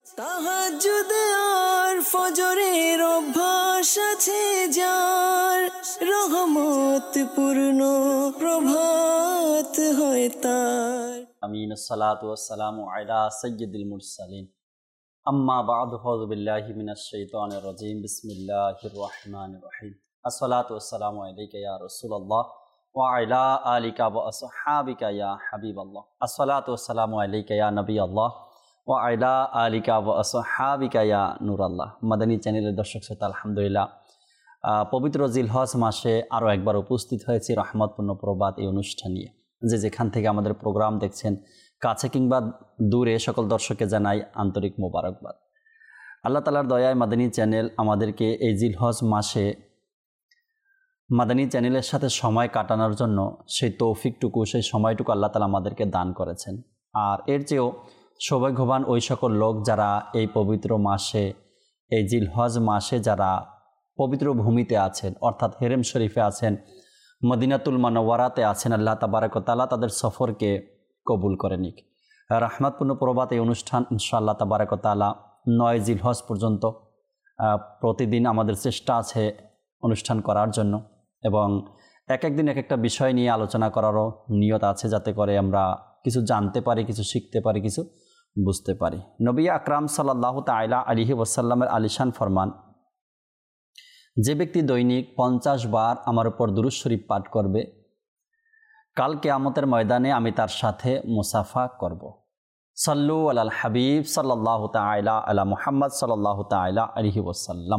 তাহাজ্জুদ আর ফজরের অভ্যাস আছে যার, রহমত পূর্ণ প্রভাত হয় তার। আমিন। আসসালাতু ওয়াসসালামু আলা সাইয়্যিদিল মুরসালিন। আম্মা বা'দু, আউযু বিল্লাহি মিনাশ শাইতানির রাজীম। বিসমিল্লাহির রহমানির রহিম। আসসালাতু ওয়াসসালামু আলাইকা ইয়া রাসূলুল্লাহ ওয়া আলা আলিকা ওয়া আসহাবিকা ইয়া হাবিবাল্লাহ। আসসালাতু ওয়াসসালামু আলাইকা ইয়া নবিয়াল্লাহ ওয়া আলা আলিকা ওয়া আসহাবিকা ইয়া নূরাল্লাহ। মাদানী চ্যানেলের দর্শক শ্রোতা, আলহামদুলিল্লাহ পবিত্র জিলহজ মাসে আরও একবার উপস্থিত হয়েছি রহমতপূর্ণ প্রবাদ এই অনুষ্ঠান নিয়ে। যে যেখান থেকে আমাদের প্রোগ্রাম দেখছেন, কাছে কিংবা দূরে, সকল দর্শককে জানাই আন্তরিক মোবারকবাদ। আল্লাহ তাআলার দয়ায় মাদানী চ্যানেল আমাদেরকে এই জিলহজ মাসে মাদানী চ্যানেলের সাথে সময় কাটানোর জন্য সেই তৌফিকটুকু, সেই সময়টুকু আল্লাহ তাআলা আমাদেরকে দান করেছেন। আর এর চেয়েও সৌভাগ্যবান ওই সকল লোক যারা এই পবিত্র মাসে, এই জিলহজ মাসে যারা পবিত্র ভূমিতে আছেন, অর্থাৎ হেরেম শরীফে আছেন, মদিনাতুল মুনাওয়ারাতে আছেন। আল্লাহ তাবারক ওয়া তাআলা তাদের সফরকে কবুল করে নিক। রহমতপূর্ণ প্রবাদ এই অনুষ্ঠান ইনশাআল্লাহ তাবারক ওয়া তাআলা 9 জিলহজ পর্যন্ত প্রতিদিন আমাদের চেষ্টা আছে অনুষ্ঠান করার জন্য, এবং এক একদিন এক একটা বিষয় নিয়ে আলোচনা করারও নিয়ত আছে, যাতে করে আমরা কিছু জানতে পারি, কিছু শিখতে পারি, কিছু বুঝতে পারি। নবী আকরাম সাল্লাল্লাহু তাআলা আলাইহি ওয়াসাল্লামের আলিশান ফরমান, যে ব্যক্তি দৈনিক 50 বার আমার উপর দুরূদ শরীফ পাঠ করবে, কাল কিয়ামতের ময়দানে আমি তার সাথে মুসাফা করব। সাল্লু আলাল হাবিব সাল্লাল্লাহু তাআলা আলা মুহাম্মদ সাল্লাল্লাহু তাআলা আলাইহি ওয়াসাল্লাম।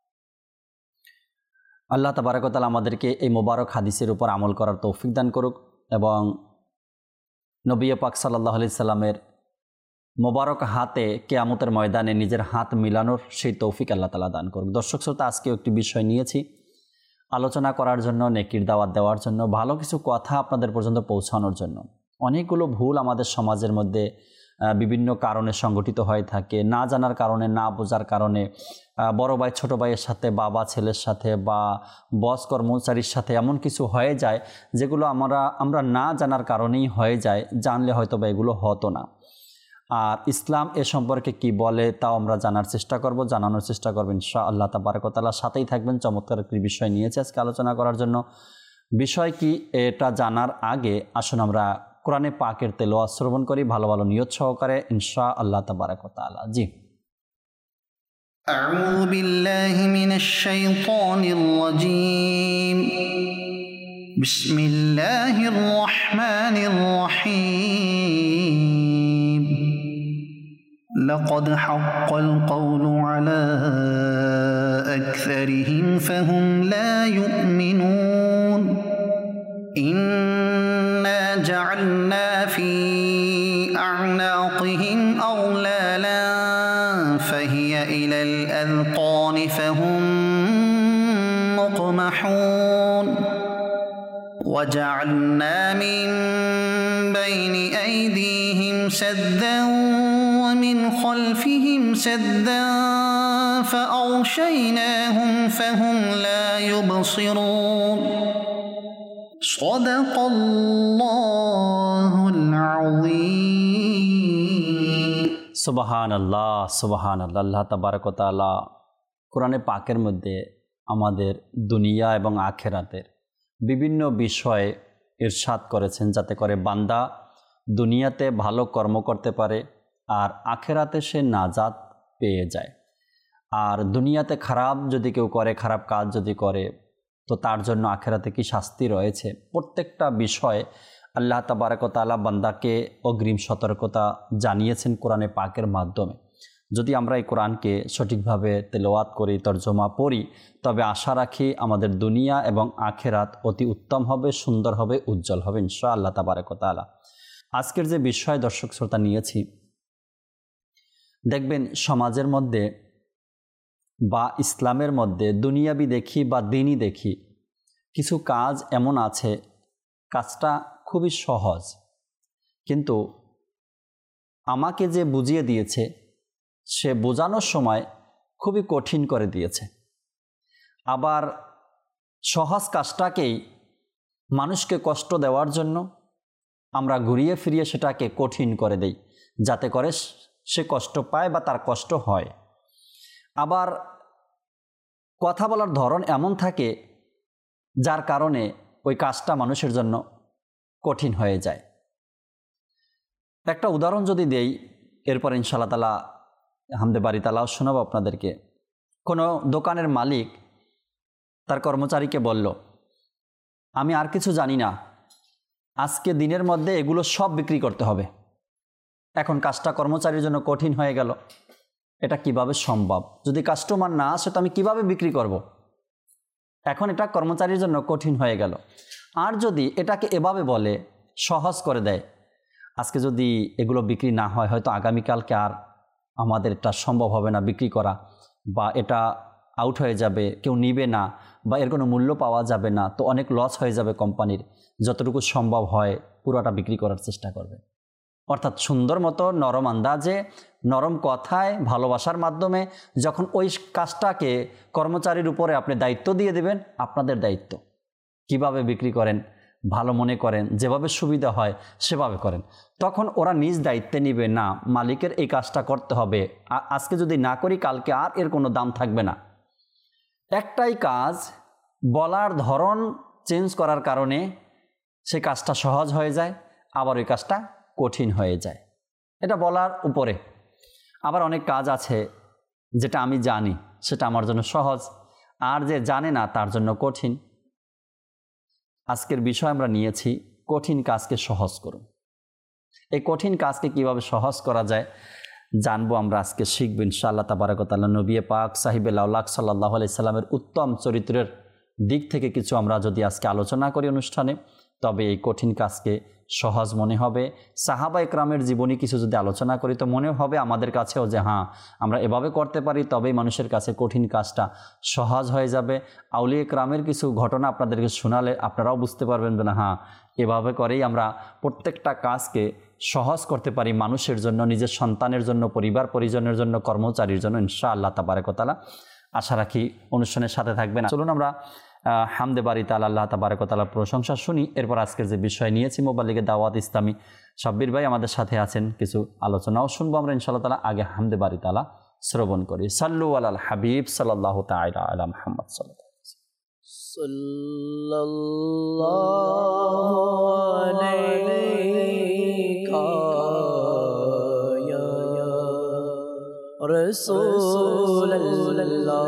আল্লাহ তাবারক ওয়া তাআলা আমাদেরকে এই মোবারক হাদিসের উপর আমল করার তৌফিক দান করুক, এবং নবী পাক সাল্লাল্লাহু আলাইহি সাল্লামের মোবারক হাতে কিয়ামতের ময়দানে নিজের হাত মিলানোর সেই তৌফিক আল্লাহ তাআলা দান করুক। দর্শক শ্রোতা, আজকে একটি বিষয় নিয়েছি আলোচনা করার জন্য, নেকির দাওয়াত দেওয়ার জন্য, ভালো কিছু কথা আপনাদের পর্যন্ত পৌঁছানোর জন্য। অনেকগুলো ভুল আমাদের সমাজের মধ্যে বিভিন্ন কারণে সংগঠিত হয়ে থাকে, না জানার কারণে, না বোঝার কারণে, বড় ভাই ছোট ভাইয়ের সাথে, বাবা ছেলের সাথে, বা বস কর্মচারীর সাথে এমন কিছু হয়ে যায় যেগুলো আমরা না জানার কারণেই হয়ে যায়, জানলে হয়তো বা এগুলো হতো না। আর ইসলাম এ সম্পর্কে কি বলে তাও আমরা জানার চেষ্টা করব, জানানোর চেষ্টা করব ইনশাআল্লাহ তাবারক ওয়া তাআলা। সাথেই থাকবেন। চমৎকার একটি বিষয় নিয়েছে আজকে আলোচনা করার জন্য। বিষয় কি এটা জানার আগে আসুন আমরা কোরআনে পাকের তেলাওয়াত শ্রবণ করি ভালো ভালো নিয়ত সহকারে ইনশাআল্লাহ তাবারক ওয়া তাআলা। জি, আউযু বিল্লাহি মিনাশ শাইতানির রাজীম। বিসমিল্লাহির রহমানির রহিম। লাকাদ হাক্কাল কওলু আলা আকসারিহিম ফাহুম লা ইউমিনুন। ইন্না জাআলনা ফি আ'নাকিহিম আগলালান ফাহিয়া ইলাল আযকানি ফাহুম মুকমাহুন। وجعلنا من بين أيديهم سدا ومن خلفهم سدا فأغشيناهم فهم لا يبصرون. صدق الله العظيم. সুবহানাল্লাহ, সুবহানাল্লাহ। আল্লাহ তাবারক ওয়া তাআলা কোরআনে পাকের মধ্যে আমাদের দুনিয়া এবং আখিরাতের বিভিন্ন বিষয়ে ইরশাদ করেছেন, যাতে করে বান্দা দুনিয়াতে ভালো কর্ম করতে পারে আর আখিরাতে সে নাজাত পেয়ে যায়। আর দুনিয়াতে খারাপ যদি কেউ করে, খারাপ কাজ যদি করে, তো তার জন্য আখিরাতে কি শাস্তি রয়েছে, প্রত্যেকটা বিষয়ে আল্লাহ তাবারক ওয়া তাআলা বান্দাকে অগ্রিম সতর্কতা জানিয়েছেন কোরআনে পাকের মাধ্যমে। যদি আমরা এই কোরআনকে সঠিকভাবে তেলাওয়াত করি, তরজমা পড়ি, তবে আশা রাখি আমাদের দুনিয়া এবং আখিরাত অতি উত্তম হবে, সুন্দর হবে, উজ্জ্বল হবে ইনশাআল্লাহ তাবারক ওয়া তাআলা। আজকের যে বিষয় দর্শক শ্রোতা নিয়েছি, দেখবেন সমাজের মধ্যে বা ইসলামের মধ্যে দুনিয়াবি দেখি বা দিনই দেখি, কিছু কাজ এমন আছে কাজটা খুবই সহজ, কিন্তু আমাকে যে বুঝিয়ে দিয়েছে সে বোঝানোর সময় খুবই কঠিন করে দিয়েছে। আবার সহজ কাজটাকেই মানুষকে কষ্ট দেওয়ার জন্য আমরা ঘুরিয়ে ফিরিয়ে সেটাকে কঠিন করে দেই, যাতে করে সে কষ্ট পায় বা তার কষ্ট হয়। আবার কথা বলার ধরন এমন থাকে যার কারণে ওই কাজটা মানুষের জন্য কঠিন হয়ে যায়। একটা উদাহরণ যদি দেই, এরপর ইনশাআল্লাহ তাআলা হামদে বাড়ি তাআলাও শোনাবো আপনাদেরকে। কোনো দোকানের মালিক তার কর্মচারীকে বলল, আমি আর কিছু জানি না, আজকে দিনের মধ্যে এগুলো সব বিক্রি করতে হবে। এখন কাজটা কর্মচারীর জন্য কঠিন হয়ে গেল। এটা কিভাবে সম্ভব? যদি কাস্টমার না আসে তো আমি কিভাবে বিক্রি করব? এখন এটা কর্মচারীর জন্য কঠিন হয়ে গেল। আর যদি এটাকে এভাবে বলে, সহজ করে দেয়, আজকে যদি এগুলো বিক্রি না হয় হয়তো আগামীকালকে আর আমাদের এটা সম্ভব হবে না বিক্রি করা, বা এটা আউট হয়ে যাবে, কেউ নিবে না, বা এর কোনো মূল্য পাওয়া যাবে না, তো অনেক লস হয়ে যাবে কোম্পানির। যতটুকু সম্ভব হয় পুরোটা বিক্রি করার চেষ্টা করবে। অর্থাৎ সুন্দর মতো নরম আন্দাজে, নরম কথায়, ভালোবাসার মাধ্যমে যখন ওই কাজটাকে কর্মচারীর উপরে আপনি দায়িত্ব দিয়ে দেবেন, আপনাদের দায়িত্ব, কিভাবে বিক্রি করেন, ভালো মনে করেন, যেভাবে সুবিধা হয় সেভাবে করেন, তখন ওরা নিজ দায়িত্বে নিবে, না মালিকের এই কাজটা করতে হবে, আজকে যদি না করি কালকে আর এর কোনো দাম থাকবে না। একটাই কাজ, বলার ধরন চেঞ্জ করার কারণে সে কাজটা সহজ হয়ে যায়, আবার ওই কাজটা কঠিন হয়ে যায়। এটা বলার উপরে। আবার অনেক কাজ আছে যেটা আমি জানি, সেটা আমার জন্য সহজ, আর যে জানে না তার জন্য কঠিন। আজকের বিষয় আমরা নিয়েছি কঠিন কাজকে সহজ করুন। এই কঠিন কাজকে কিভাবে সহজ করা যায় জানবো আমরা, আজকে শিখব ইনশাআল্লাহ তাবারাক ওয়া তাআলা। নবী পাক সাহিবে লাউলাক সাল্লাল্লাহু আলাইহি সাল্লামের উত্তম চরিত্রের দিক থেকে কিছু আমরা যদি আজকে আলোচনা করি অনুষ্ঠানে, তবে এই কঠিন কাজকে সহজ মনে হবে। সাহাবা ইকরামের জীবনী কিছু যদি আলোচনা করি তো মনে হবে আমাদের কাছেও যে হ্যাঁ, আমরা এভাবে করতে পারি, তবেই মানুষের কাছে কঠিন কাজটা সহজ হয়ে যাবে। আউলিয়া ইকরামের কিছু ঘটনা আপনাদেরকে শোনালে আপনারাও বুঝতে পারবেন যে না, হ্যাঁ, এভাবে করেই আমরা প্রত্যেকটা কাজকে সহজ করতে পারি মানুষের জন্য, নিজের সন্তানের জন্য, পরিবার পরিজনের জন্য, কর্মচারীর জন্য ইনশাআল্লাহ তাবারাক ওয়া তাআলা। আশা রাখি অনুষ্ঠানের সাথে থাকবেন। চলুন আমরা হামদে বাড়ি তাআলা আল্লাহ তাবারাক ওয়া তাআলার প্রশংসা শুনি। এরপর আজকের যে বিষয় নিয়েছি মোবাল্লিগে দাওয়াত ইসলামী, সাব্বির ভাই আমাদের সাথে আছেন, কিছু আলোচনাও শুনবো আমরা ইনশাআল্লাহ তাআলা। আগে হামদে বাড়ি তাআলা শ্রবণ করি। সাল্লু আলাল হাবিব সাল্লাল্লাহু তাআলা আলা মুহাম্মদ সাল্লাল্লাহু আলাইকা ইয়া রাসূলুল্লাহ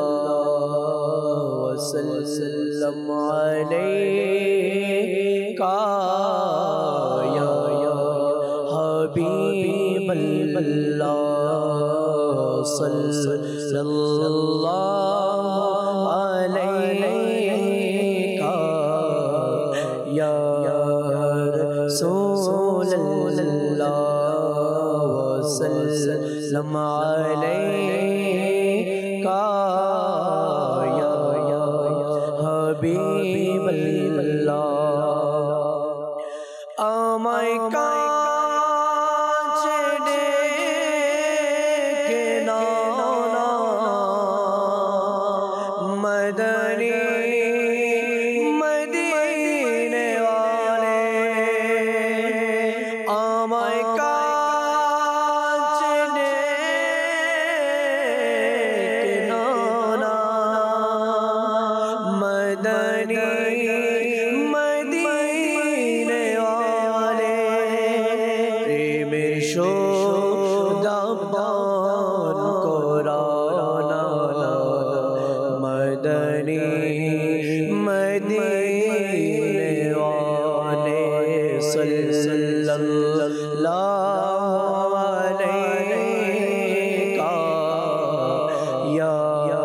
وسلم عليك يا حبيب الله صلى الله عليك يا رسول الله وسلم عليك হাবিব আল্লাহ। আমায় কাছে ডেকে নাও না মদনী মদিনে ওয়ালে, আমায় কাছে ডেকে নাও না মদনী মদিনে ওয়ালে, প্রেমের শোদাবন কোরানা মদনী মদিনে ওয়ালে সাল্লাল্লাহু আলাইকা ইয়া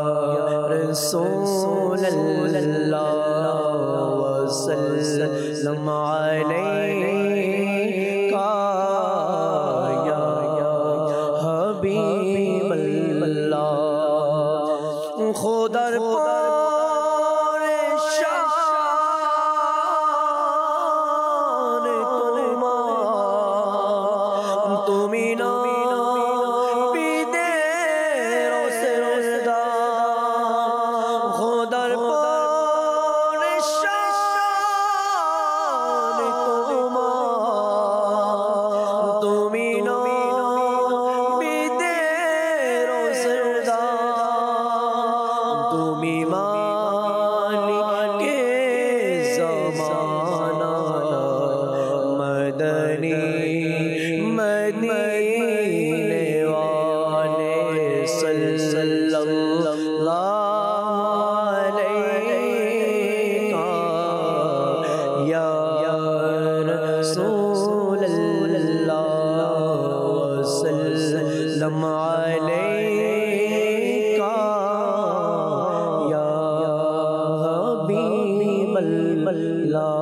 রাসূলুল্লাহ وسلم عليك يا حبيب الله। খোদার পরে শান তোমার, তুমি না বিদের রসেদা। খোদার পরে শান তোমার, তুমি না अलैका या हबीबल्लाह।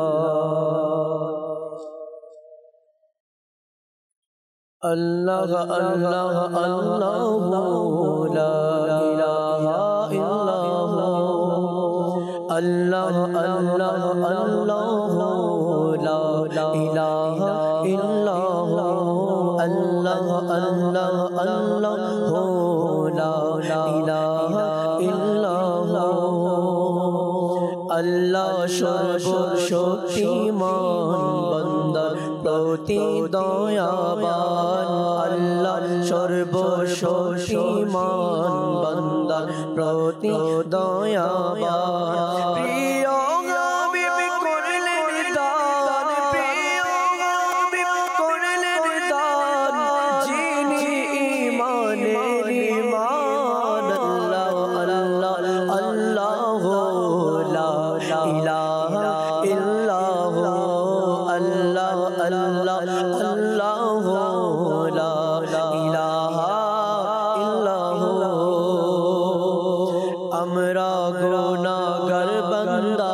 अल्लाह अल्लाह अल्लाह ला इलाहा इल्लल्लाह। अल्लाह अल्लाह अल्लाह ला इलाहा इल्लल्लाह। अल्लाह अल्लाह अल्लाह ला इलाहा इल्लल्लाह। अल्लाह সর্বশক্তিমান বান্দার প্রতি দয়াবান। আল্লাহ সর্বশক্তিমান বান্দার প্রতি দয়াবান। প্রিয় হাবিব করলেন দান, প্রিয় হাবিব করলেন দান, যিনি ঈমানের ঈমান। আল্লাহ আল্লাহ আল্লাহ লা ইলাহা ইল্লাল্লাহ। আল্লাহ আল্লাহ আল্লাহ লা ইলাহা ইল্লাল্লাহ। আমরা গুনাহগার বান্দা,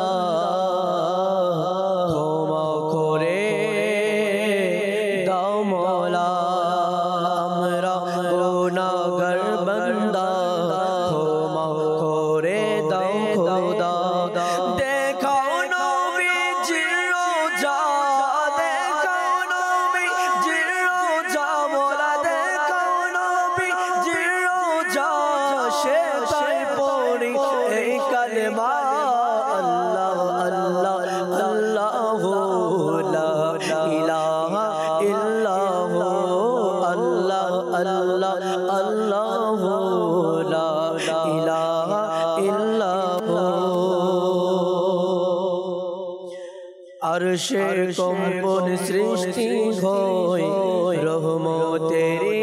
ক্ষমা করে দাও মওলা। আমরা গুনাহগার বান্দা, ক্ষমা করে দাও খোদা। দেখাও নবীজির রোজা, দেখাও নবীজির রোজা মওলা। দেখাও নবীজির রোজা, সে তাই পড়ি এই কালেমা। আল্লাহ আল্লাহ আল্লাহ লা ইলাহা ইল্লাল্লাহ। আল্লাহ আল্লাহ আল্লাহ লা ইলাহা ইল্লাল্লাহ। আরশে কম্পন সৃষ্টি হয়, রহমতেরি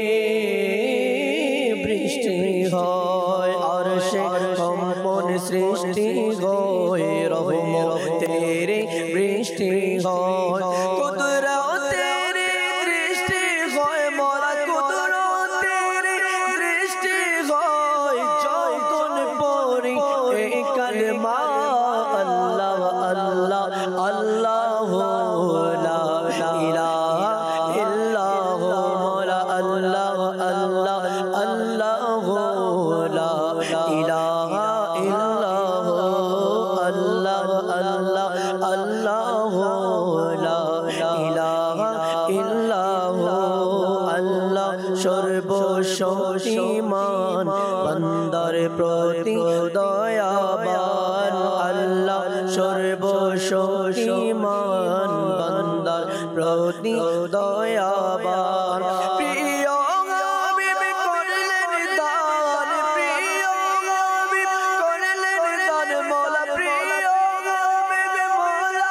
বৃষ্টি হয়। আরশে কম্পন সৃষ্টি হয়, রহমতেরি বৃষ্টি হয়। কুদরতেরি দৃষ্টি হয় মোরা, কুদরতেরি দৃষ্টি হয়। যখন পড়ি এই কালেমা। আল্লাহ আল্লাহ আল্লাহ লা ইলাহা ইল্লাল্লাহ। মোরা আল্লাহ আল্লাহ আল্লাহ লা ইলাহা ইল্লাল্লাহ। আল্লাহ আল্লাহ আল্লাহ লা ইলাহা ইল্লাল্লাহ। আল্লাহ সর্বশক্তিমান বান্দার প্রতি দয়াবান। আল্লাহ সর্বশক্তিমান বান্দার প্রতি দয়াবান। প্রিয় হাবিব করলেন দান, প্রিয় হাবিব করলেন দান মওলা। প্রিয় হাবিব মওলা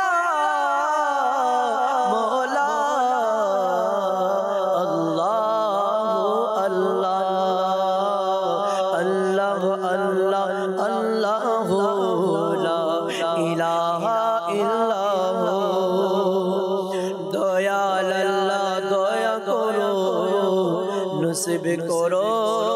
মওলা। আল্লাহ আল্লাহ আল্লাহ আল্লাহ আল্লাহ লা ইলাহা ইল্লাল্লাহ। দয়াল আল্লাহ দয়া করো, নসিব করো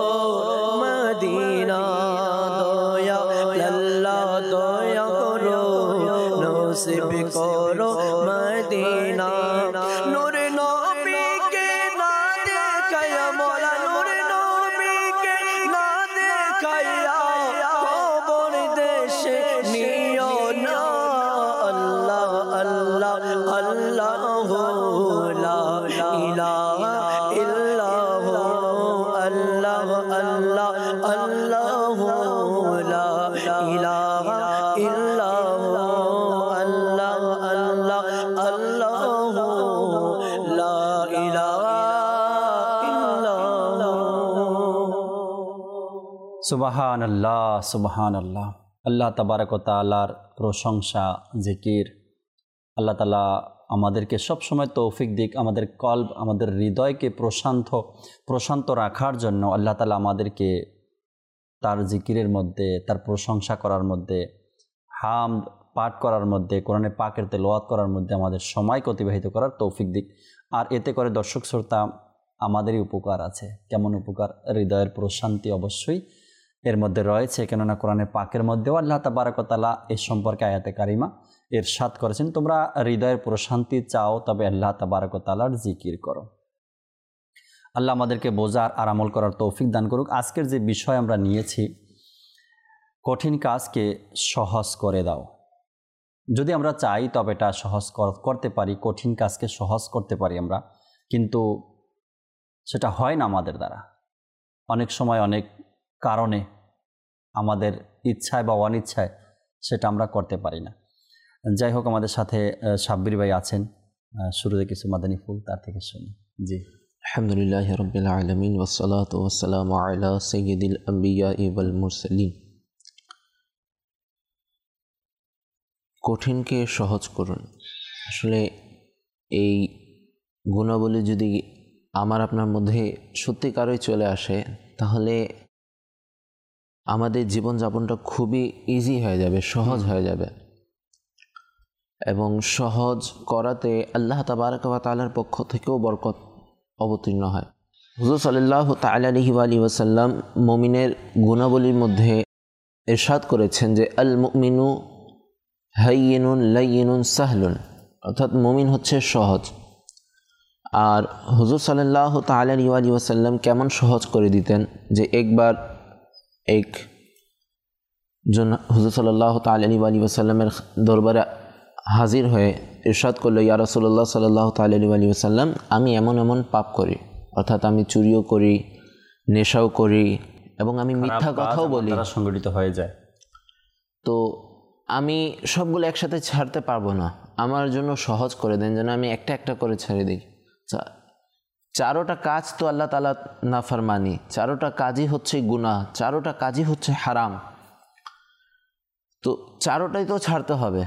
মদিনা। দয়াল আল্লাহ দয়া করো, নসিব করো মদিনা। নূর নবীকে না দেখায়া মওলা, নূর নবীকে না দেখায়া কবর দেশে নিও না। আল্লাহ আল্লাহ আল্লাহ লা ইলাহা ইল্লাল্লাহ। আল্লাহ আল্লাহ আল্লাহ লা ইলাহা ইল্লাল্লাহ। আল্লাহ আল্লাহ আল্লাহ লা ইলাহা ইল্লাল্লাহ। সুবহানাল্লাহ সুবহানাল্লাহ। আল্লাহ তাবারক ওয়া তাআলার প্রশংসা জিকির। আল্লাহ তাআলা আমাদেরকে সবসময় তৌফিক দিক, আমাদের কলব, আমাদের হৃদয়কে প্রশান্ত রাখার জন্য আল্লাহ তাআলা আমাদেরকে তার জিকিরের মধ্যে, তার প্রশংসা করার মধ্যে, হামদ পাঠ করার মধ্যে, কোরআনে পাকের তেলাওয়াত করার মধ্যে আমাদের সময়কে অতিবাহিত করার তৌফিক দিক। আর এতে করে দর্শক শ্রোতা আমাদেরই উপকার আছে। কেমন উপকার? হৃদয়ের প্রশান্তি অবশ্যই এর মধ্যে রয়েছে, কেননা কোরআনে পাকের মধ্যেও আল্লাহ তাবারক ওয়া তাআলা এ সম্পর্কে আয়াতে কারিমা ইরশাদ করেছেন, তোমরা হৃদয়ের প্রশান্তি চাও তবে আল্লাহ তাবারক ওয়া তাআলার জিকির করো। আল্লাহ আমাদেরকে বোঝার আর আমল করার তৌফিক দান করুক। আজকের যে বিষয় আমরা নিয়েছি, কঠিন কাজকে সহজ করে দাও। যদি আমরা চাই তবে এটা সহজ করতে পারি, কঠিন কাজকে সহজ করতে পারি আমরা, কিন্তু সেটা হয় না আমাদের দ্বারা। অনেক সময় অনেক কারণে আমাদের ইচ্ছায় বা অনিচ্ছায় সেটা আমরা করতে পারি না। যাই হোক, আমাদের সাথে সাব্বির ভাই আছেন, শুরুতে কিছু মাদানী ফুল তার থেকে শুনি। জি। আলহামদুলিল্লাহ রাব্বিল আলামিন ওয়াসসালাতু ওয়াসসালামু আলা সাইয়্যিদিল আম্বিয়া ওয়াল মুরসালিন। কঠিনকে সহজ করুন। আসলে এই গুণাবলী যদি আমার আপনার মধ্যে সত্যিকারই চলে আসে, তাহলে আমাদের জীবনযাপনটা খুবই ইজি হয়ে যাবে, সহজ হয়ে যাবে। এবং সহজ করাতে আল্লাহ তাবারক ওয়া তাআলার পক্ষ থেকেও বরকত অবতীর্ণ হয়। হুজুর সাল্লাল্লাহু তাআলা আলাইহি ওয়া আলিহি ওয়াসাল্লাম মুমিনের গুণাবলীর মধ্যে ইরশাদ করেছেন যে আল মুমিনু হাইয়িনুন লাইয়িনুন সাহলুন, অর্থাৎ মুমিন হচ্ছে সহজ। আর হুজুর সাল্লাল্লাহু তাআলা আলাইহি ওয়া আলিহি ওয়াসাল্লাম কেমন সহজ করে দিতেন যে একবার একজন হুজুর সাল্লাল্লাহু তাআলা আলাইহি ওয়া আলিহি ওয়াসাল্লামের দরবারে হাজির হয়ে ইরশাদ করলো, ইয়া রাসূলুল্লাহ সাল্লাল্লাহু তাআলা আলাইহি ওয়া আলিহি ওয়াসাল্লাম, আমি এমন এমন পাপ করি, অর্থাৎ আমি চুরিও করি, নেশাও করি এবং আমি মিথ্যা কথাও বলি, সংগঠিত হয়ে যায়। তো আমি সবগুলো একসাথে ছাড়তে পারবো না, আমার জন্য সহজ করে দেন যেন আমি একটা একটা করে ছেড়ে দিই। চারোটা কাজ তো আল্লাহ তাআলা নাফরমানি, চারোটা কাজই হচ্ছে গুনাহ, চারোটা কাজই হচ্ছে হারাম, তো চারোটাই তো ছাড়তে হবে।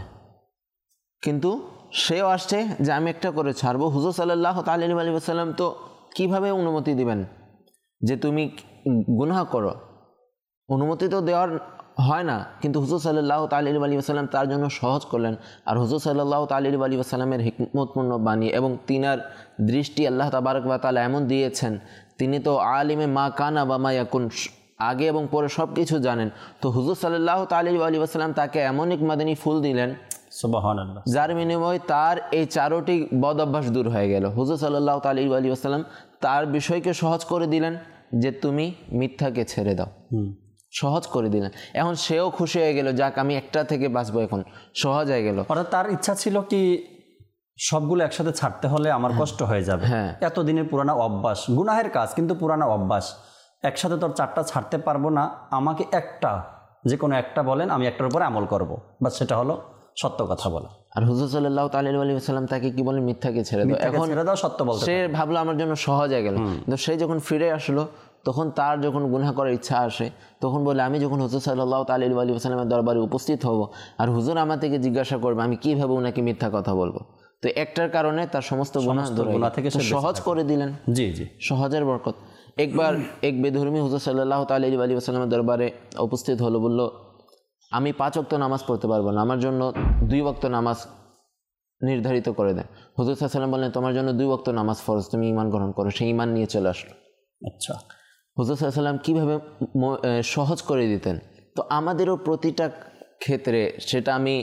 কিন্তু সেও আসছে যে আমি একটা করে ছাড়বো। হুজুর সাল্লাল্লাহু তাআলা আলাইহি ওয়াসাল্লাম তো কীভাবে অনুমতি দিবেন যে তুমি গুনাহ করো? অনুমতি তো দেওয়ার হয় না, কিন্তু হুজুর সাল্লাল্লাহু তাআলা আলাইহি ওয়াসাল্লাম তার জন্য সহজ করলেন। আর হুজুর সাল্লাল্লাহু তাআলা আলাইহি ওয়াসাল্লামের হিকমতপূর্ণ বাণী এবং তিনার দৃষ্টি আল্লাহ তাবারক ওয়া তাআলা এমন দিয়েছেন, তিনি তো আলিমে মা কানা বা মা ইয়াকুন, আগে এবং পরে সব কিছু জানেন। তো হুজুর সাল্লাল্লাহু তাআলা আলাইহি ওয়াসাল্লাম তাকে এমন এক মাদানী ফুল দিলেন সুবহানাল্লাহ, যার বিনিময়ে তার এই চারোটি বদ অভ্যাস দূর হয়ে গেল। হুজুর সাল্লাল্লাহু তাআলা আলাইহি ওয়াসাল্লাম তার বিষয়কে সহজ করে দিলেন যে তুমি মিথ্যাকে ছেড়ে দাও, সহজ করে দিলেন। এখন সেও খুশি হয়ে গেল, যাক আমি একটা থেকে বাঁচবো, এখন সহজ হয়ে গেল। অর্থাৎ তার ইচ্ছা ছিল কি সবগুলো একসাথে ছাড়তে হলে আমার কষ্ট হয়ে যাবে, এতদিনের পুরানো অভ্যাস, গুনাহের কাজ কিন্তু পুরানো অভ্যাস, একসাথে তোর চারটা ছাড়তে পারবো না, আমাকে একটা, যে কোনো একটা বলেন, আমি একটার উপরে আমল করবো, বাস সেটা হলো সত্য কথা বলা। আর হুজুর সাল্লাল্লাহু তাআলা আলাইহি ওয়াসাল্লাম তাকে কি বলেন? মিথ্যাকে ছেড়ে দাও। এখন ছেড়ে দাও, সত্য বলতে। সে ভাবলো আমার জন্য সহজ হয়ে গেল, কিন্তু সে যখন ফিরে আসলো তখন তার যখন গুনাহ করার ইচ্ছা আসে, তখন বলে আমি যখন হুজুর সাল্লাল্লাহু তাআলা আলাইহি ওয়াসাল্লামের দরবারে উপস্থিত হব আর হুজুর আমার থেকে জিজ্ঞাসা করবে, আমি কিভাবে ওনাকে মিথ্যা কথা বলবো? তো একটার কারণে তার সমস্ত গুনাহ থেকে সহজ করে দিলেন। জি জি, সহজের বরকত। একবার এক বেধর্মী হুজুর সাল্লাল্লাহু তাআলা আলাইহি ওয়াসাল্লামের দরবারে উপস্থিত হলো, বলল আমি 5 ওয়াক্ত নামাজ পড়তে পারবো না, আমার জন্য 2 ওয়াক্ত নামাজ নির্ধারিত করে দেন। হুজুর সাল্লাল্লাহু আলাইহি ওয়াসাল্লাম বললেন তোমার জন্য 2 ওয়াক্ত নামাজ ফরজ, তুমি ঈমান গ্রহণ করো। সেই ঈমান নিয়ে চলে আসলো। আচ্ছা, হুজুর সাল্লাল্লাহু আলাইহি ওয়াসাল্লাম কীভাবে সহজ করে দিতেন। তো আমাদেরও প্রতিটা ক্ষেত্রে, সেটা আমি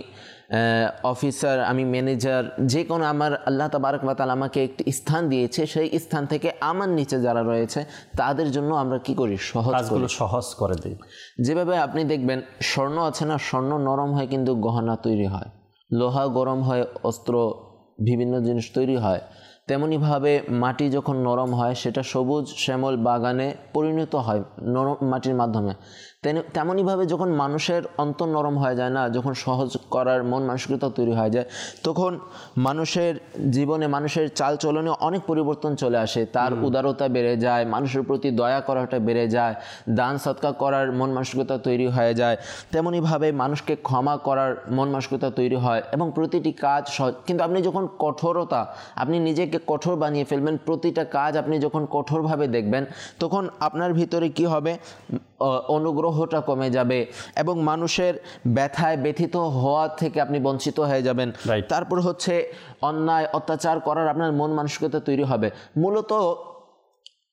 অফিসার, আমি ম্যানেজার, যে কোনো, আমার আল্লাহ তাবারক ওয়া তাআলা আমাকে একটি স্থান দিয়েছে, সেই স্থান থেকে আমার নিচে যারা রয়েছে তাদের জন্য আমরা কি করি? সহজ করে দিই। যেভাবে আপনি দেখবেন স্বর্ণ আছে না, স্বর্ণ নরম হয় কিন্তু গহনা তৈরি হয়, লোহা গরম হয়, অস্ত্র বিভিন্ন জিনিস তৈরি হয়, তেমনিভাবে মাটি যখন নরম হয় সেটা সবুজ শ্যামল বাগানে পরিণত হয় নরম মাটির মাধ্যমে। তেমনইভাবে যখন মানুষের অন্তর নরম হয়ে যায় না, যখন সহজ করার মন মানসিকতা তৈরি হয়ে যায়, তখন মানুষের জীবনে, মানুষের চালচলনে অনেক পরিবর্তন চলে আসে। তার উদারতা বেড়ে যায়, মানুষের প্রতি দয়া করাটা বেড়ে যায়, দান সৎকার করার মন মানসিকতা তৈরি হয়ে যায়। তেমনইভাবে মানুষকে ক্ষমা করার মন মানসিকতা তৈরি হয় এবং প্রতিটি কাজ সহজ। কিন্তু আপনি যখন কঠোরতা, আপনি নিজেকে কঠোর বানিয়ে ফেলবেন, প্রতিটা কাজ আপনি যখন কঠোরভাবে দেখবেন, তখন আপনার ভিতরে কি হবে? অনুগ্রহটা কমে যাবে এবং মানুষের ব্যথায় ব্যথিত হওয়া থেকে আপনি বঞ্চিত হয়ে যাবেন। তারপর হচ্ছে অন্যায় অত্যাচার করার আপনার মন মানসিকতা তৈরি হবে। মূলত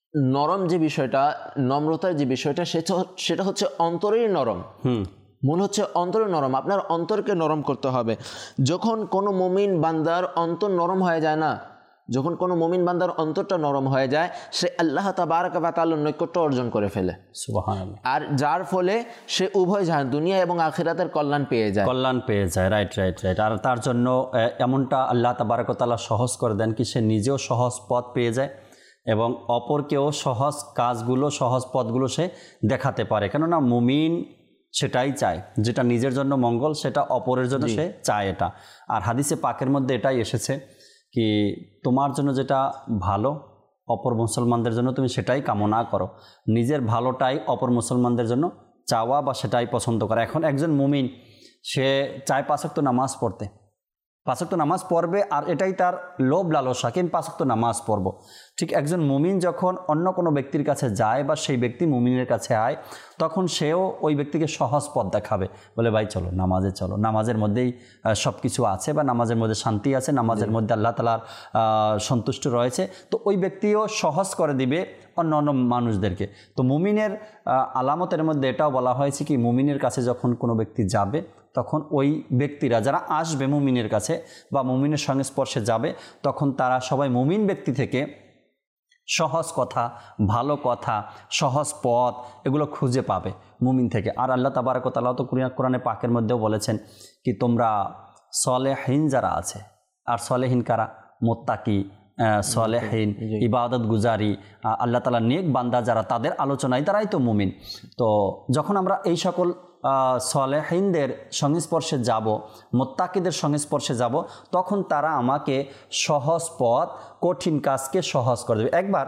নরম যে বিষয়টা, নম্রতার যে বিষয়টা, সেটা হচ্ছে অন্তরের নরম। মূল হচ্ছে অন্তরে নরম। আপনার অন্তরকে নরম করতে হবে। যখন কোনো মুমিন বান্দার অন্তর নরম হয়ে যায় না, যখন কোনো মুমিন বান্দার অন্তরটা নরম হয়ে যায়, সে আল্লাহ তাবারক ওয়া তাআলার নৈকট্য অর্জন করে ফেলে। সুবহানাল্লাহ। আর যার ফলে সে উভয় জাহান, দুনিয়া এবং আখিরাতের কল্যাণ পেয়ে যায়। রাইট। আর তার জন্য এমনটা আল্লাহ তাবারক ওয়া তাআলা সহজ করে দেন কি সে নিজেও সহজ পথ পেয়ে যায় এবং অপরকেও সহজ কাজগুলো, সহজ পথগুলো সে দেখাতে পারে। কেননা মুমিন সেটাই চায়, যেটা নিজের জন্য মঙ্গল সেটা অপরের জন্য সে চায় এটা। আর হাদিসে পাকের মধ্যে এটাই এসেছে কি তোমার জন্য যেটা ভালো অপর মুসলমানদের জন্য তুমি সেটাই কামনা করো, নিজের ভালোটাই অপর মুসলমানদের জন্য চাওয়া বা সেটাই পছন্দ করা। এখন একজন মুমিন সে চায় 5 ওয়াক্ত নামাজ পড়তে, 5 ওয়াক্ত নামাজ পড়বে আর এটাই তার লোভ লালসা, কিন্তু 5 ওয়াক্ত নামাজ পড়ব। ঠিক একজন মুমিন যখন অন্য কোনো ব্যক্তির কাছে যায় বা সেই ব্যক্তি মুমিনের কাছে আয়, তখন সেও ওই ব্যক্তিকে সহজ পথ দেখাবে, বলে ভাই চলো নামাজে চলো, নামাজের মধ্যেই সব কিছু আছে বা নামাজের মধ্যে শান্তি আছে, নামাজের মধ্যে আল্লাহ তাআলার সন্তুষ্ট রয়েছে। তো ওই ব্যক্তিও সহজ করে দিবে অন্য অন্য মানুষদেরকে। তো মুমিনের আলামতের মধ্যে এটাও বলা হয়েছে কি মুমিনের কাছে যখন কোনো ব্যক্তি যাবে তখন ওই ব্যক্তিরা যারা আসবে মুমিনের কাছে বা মুমিনের সংস্পর্শে যাবে, তখন তারা সবাই মুমিন ব্যক্তি থেকে সহজ কথা, ভালো কথা, সহজ পথ এগুলো খুঁজে পাবে মুমিন থেকে। আর আল্লাহ তাবারক ওয়া তাআলা তো কোরআনে পাকের মধ্যেও বলেছেন কি তোমরা সলেহীন যারা আছে, আর সলেহীন কারা? মুত্তাকি, সলেহীন, ইবাদত গুজারি, আল্লাহ তাআলা নেক বান্দা যারা, তাদের আলোচনায় তারাই তো মুমিন। তো যখন আমরা এই সকল সলেহীনদের সংস্পর্শে যাব, মুত্তাকিদের সংস্পর্শে যাব, তখন তারা আমাকে সহজ পথ, কঠিন কাজকে সহজ করে দেবে। একবার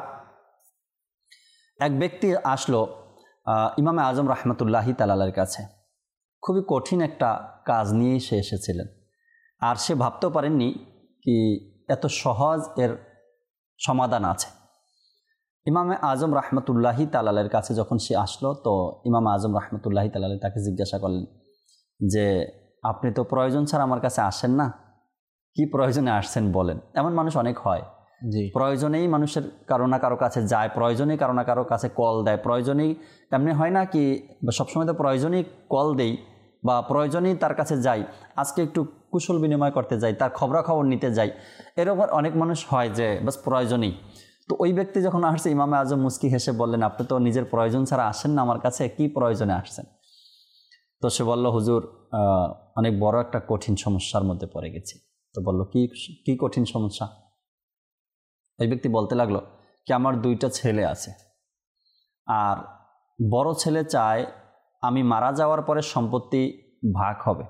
এক ব্যক্তি আসলো ইমামে আজম রাহমাতুল্লাহি তাআলার কাছে, খুবই কঠিন একটা কাজ নিয়ে সে এসেছিলেন। আর সে ভাবতেও পারেননি কি এত সহজ এর সমাধান আছে। ইমামে আজম রাহমাতুল্লাহি তাআলার কাছে যখন সে আসলো, তো ইমাম আজম রাহমাতুল্লাহি তাআলা তাকে জিজ্ঞাসা করলেন যে আপনি তো প্রয়োজন ছাড়া আমার কাছে আসেন না, কি প্রয়োজনে আসছেন বলেন। এমন মানুষ অনেক হয়, প্রয়োজনেই মানুষের কারো না কারো কাছে যায়, প্রয়োজনেই কারো না কারো কাছে কল দেয়, প্রয়োজনেই এমনি হয় না কি সবসময় তো প্রয়োজনেই কল দেই বা প্রয়োজনেই তার কাছে যাই, আজকে একটু কুশল বিনিময় করতে যাই, তার খবরাখবর নিতে যাই, এরকম অনেক মানুষ হয় যে বাস প্রয়োজনেই। তো ওই ব্যক্তি যখন আসছে, ইমামে আজম মুস্কি হেসে বললেন আপনি তো নিজের প্রয়োজন ছাড়া আসেন না আমার কাছে, কি প্রয়োজনে আসছেন? তো সে বলল হুজুর অনেক বড় একটা কঠিন সমস্যার মধ্যে পড়ে গেছি। তো বলল কি কঠিন সমস্যা? ওই ব্যক্তি বলতে লাগলো কি আমার 2টা ছেলে আছে, আর বড় ছেলে চায় আমি মারা যাওয়ার পরে সম্পত্তি ভাগ হবে,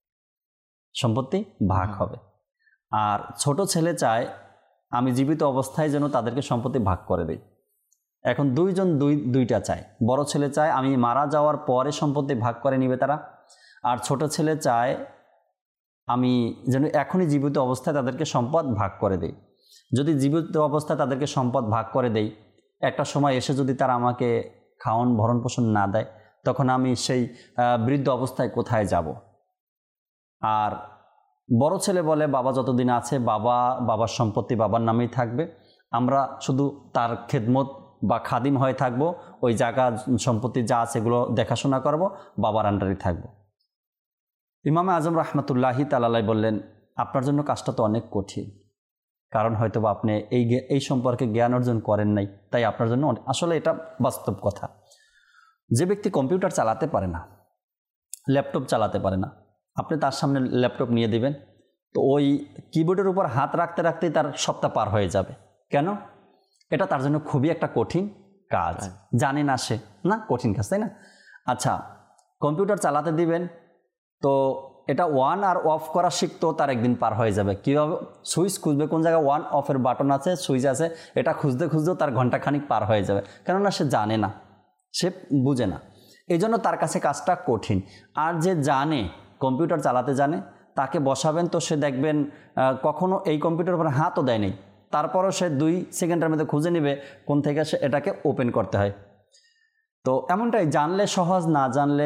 আর ছোট ছেলে চায় আমি জীবিত অবস্থায় যেন তাদেরকে সম্পত্তি ভাগ করে দেই। এখন দুইজন দুইটা চায়, বড় ছেলে চায় আমি মারা যাওয়ার পরে সম্পত্তি ভাগ করে নিবে তারা, আর ছোট ছেলে চায় আমি যেন এখনই জীবিত অবস্থায় তাদেরকে সম্পদ ভাগ করে দেই। যদি জীবিত অবস্থায় তাদেরকে সম্পদ ভাগ করে দেই, একটা সময় এসে যদি তারা আমাকে খাওয়ান ভরণ পোষণ না দেয়, তখন আমি সেই বৃদ্ধ অবস্থায় কোথায় যাব? আর বড় ছেলে বলে বাবা যতদিন আছে বাবার সম্পত্তি বাবার নামেই থাকবে, আমরা শুধু তার খেদমত বা খাদিম হয়ে থাকব, ওই জায়গা সম্পত্তি যা আছে এগুলো দেখাশোনা করব, বাবার আন্ডারে থাকব। ইমামে আজম রাহমাতুল্লাহি তাআলা বললেন আপনার জন্য কাজটা তো অনেক কঠিন, কারণ হয়তো বা আপনি এই সম্পর্কে জ্ঞান অর্জন করেন নাই, তাই আপনার জন্য আসলে এটা বাস্তব কথা। যে ব্যক্তি কম্পিউটার চালাতে পারে না, ল্যাপটপ চালাতে পারে না, আপনি তার সামনে ল্যাপটপ নিয়ে দিবেন, তো ওই কিবোর্ডের উপর হাত রাখতে রাখতেই তার সপ্তাহ পার হয়ে যাবে। কেন? এটা তার জন্য খুবই একটা কঠিন কাজ, জানে না সে, না কঠিন কাজ, তাই না? আচ্ছা, কম্পিউটার চালাতে দিবেন, তো এটা অন আর অফ করা শিখতেও তার একদিন পার হয়ে যাবে। কীভাবে সুইচ খুঁজবে, কোন জায়গায় অন অফের বাটন আছে, সুইচ আছে, এটা খুঁজতে খুঁজতেও তার ঘন্টাখানিক পার হয়ে যাবে, কেননা সে জানে না, সে বুঝে না, এই জন্য তার কাছে কাজটা কঠিন। আর যে জানে, কম্পিউটার চালাতে জানে, তাকে বসাবেন তো সে দেখবেন কখনো এই কম্পিউটারের উপর হাতও দেয়নি, তারপরও সে 2 সেকেন্ডের মধ্যে খুঁজে নেবে কোন থেকে সে এটাকে ওপেন করতে হয়। তো এমনটাই, জানলে সহজ, না জানলে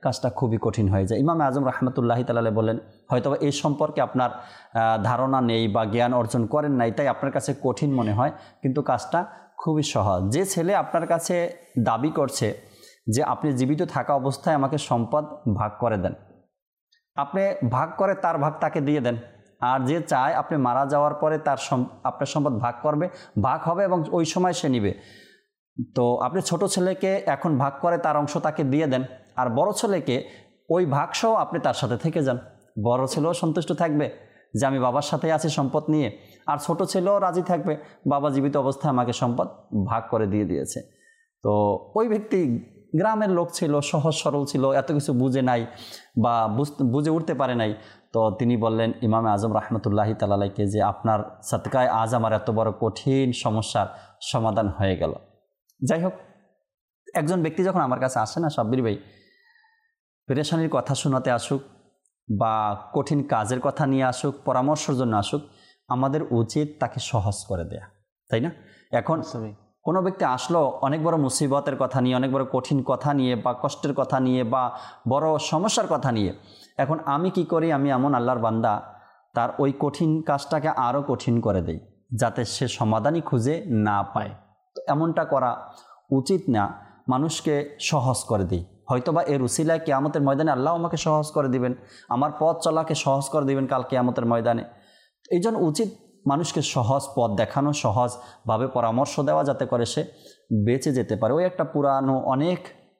কাজটা খুবই কঠিন হয়ে যায়। ইমাম আজম রহমতুল্লাহি তাআলা বলেন, হয়তো এই সম্পর্কে আপনার ধারণা নেই বা জ্ঞান অর্জন করেন নাই, তাই আপনার কাছে কঠিন মনে হয়, কিন্তু কাজটা খুবই সহজ। যে ছেলে আপনার কাছে দাবি করছে যে আপনি জীবিত থাকা অবস্থায় আমাকে সম্পদ ভাগ করে দেন, আপনি ভাগ করে তার ভাগ তাকে দিয়ে দেন। আর যে চায় আপনি মারা যাওয়ার পরে তার আপনার সম্পদ ভাগ হবে এবং ওই সময় সে নিবে। তো আপনি ছোট ছেলেকে এখন ভাগ করে তার অংশ তাকে দিয়ে দেন, আর বড় ছেলেকে ওই ভাগসহ আপনি তার সাথে থেকে যান। বড় ছেলেও সন্তুষ্ট থাকবে যে আমি বাবার সাথে আছি সম্পদ নিয়ে, আর ছোট ছেলেও রাজি থাকবে বাবা জীবিত অবস্থায় আমাকে সম্পদ ভাগ করে দিয়ে দিয়েছে। তো ওই ব্যক্তি গ্রামের লোক ছিল, সহজ সরল ছিল, এত কিছু বুঝে নাই বা বুঝে উঠতে পারে নাই। তো তিনি বললেন ইমাম আজম রহমতুল্লাহি তাআলাকে যে আপনার সাদকায় আজ আমার এত বড় কঠিন সমস্যার সমাধান হয়ে গেল। যাই হোক, একজন ব্যক্তি যখন আমার কাছে আসে না সাব্বির ভাই, পেরেশানির কথা শোনাতে আসুক বা কঠিন কাজের কথা নিয়ে আসুক, পরামর্শের জন্য আসুক, আমাদের উচিত তাকে সহজ করে দেয়া, তাই না? এখন কোনো ব্যক্তি আসলো অনেক বড় মুসিবতের কথা নিয়ে, অনেক বড় কঠিন কথা নিয়ে বা কষ্টের কথা নিয়ে বা বড় সমস্যার কথা নিয়ে, এখন আমি কি করি, আমি এমন আল্লাহর বান্দা তার ওই কঠিন কাজটাকে আরও কঠিন করে দেই যাতে সে সমাধানই খুঁজে না পায়। তো এমনটা করা উচিত না, মানুষকে সহজ করে দিই। হয়তোবা এর উসিলায় কিয়ামতের ময়দানে আল্লাহ আমাকে সহজ করে দিবেন, আমার পথ চলাকে সহজ করে দিবেন কাল কিয়ামতের ময়দানে। এই জন্য উচিত মানুষকে সহজ পথ দেখানো, সহজভাবে পরামর্শ দেওয়া, যাতে করে সে বেঁচে যেতে পারে। ওই একটা পুরানো অনেক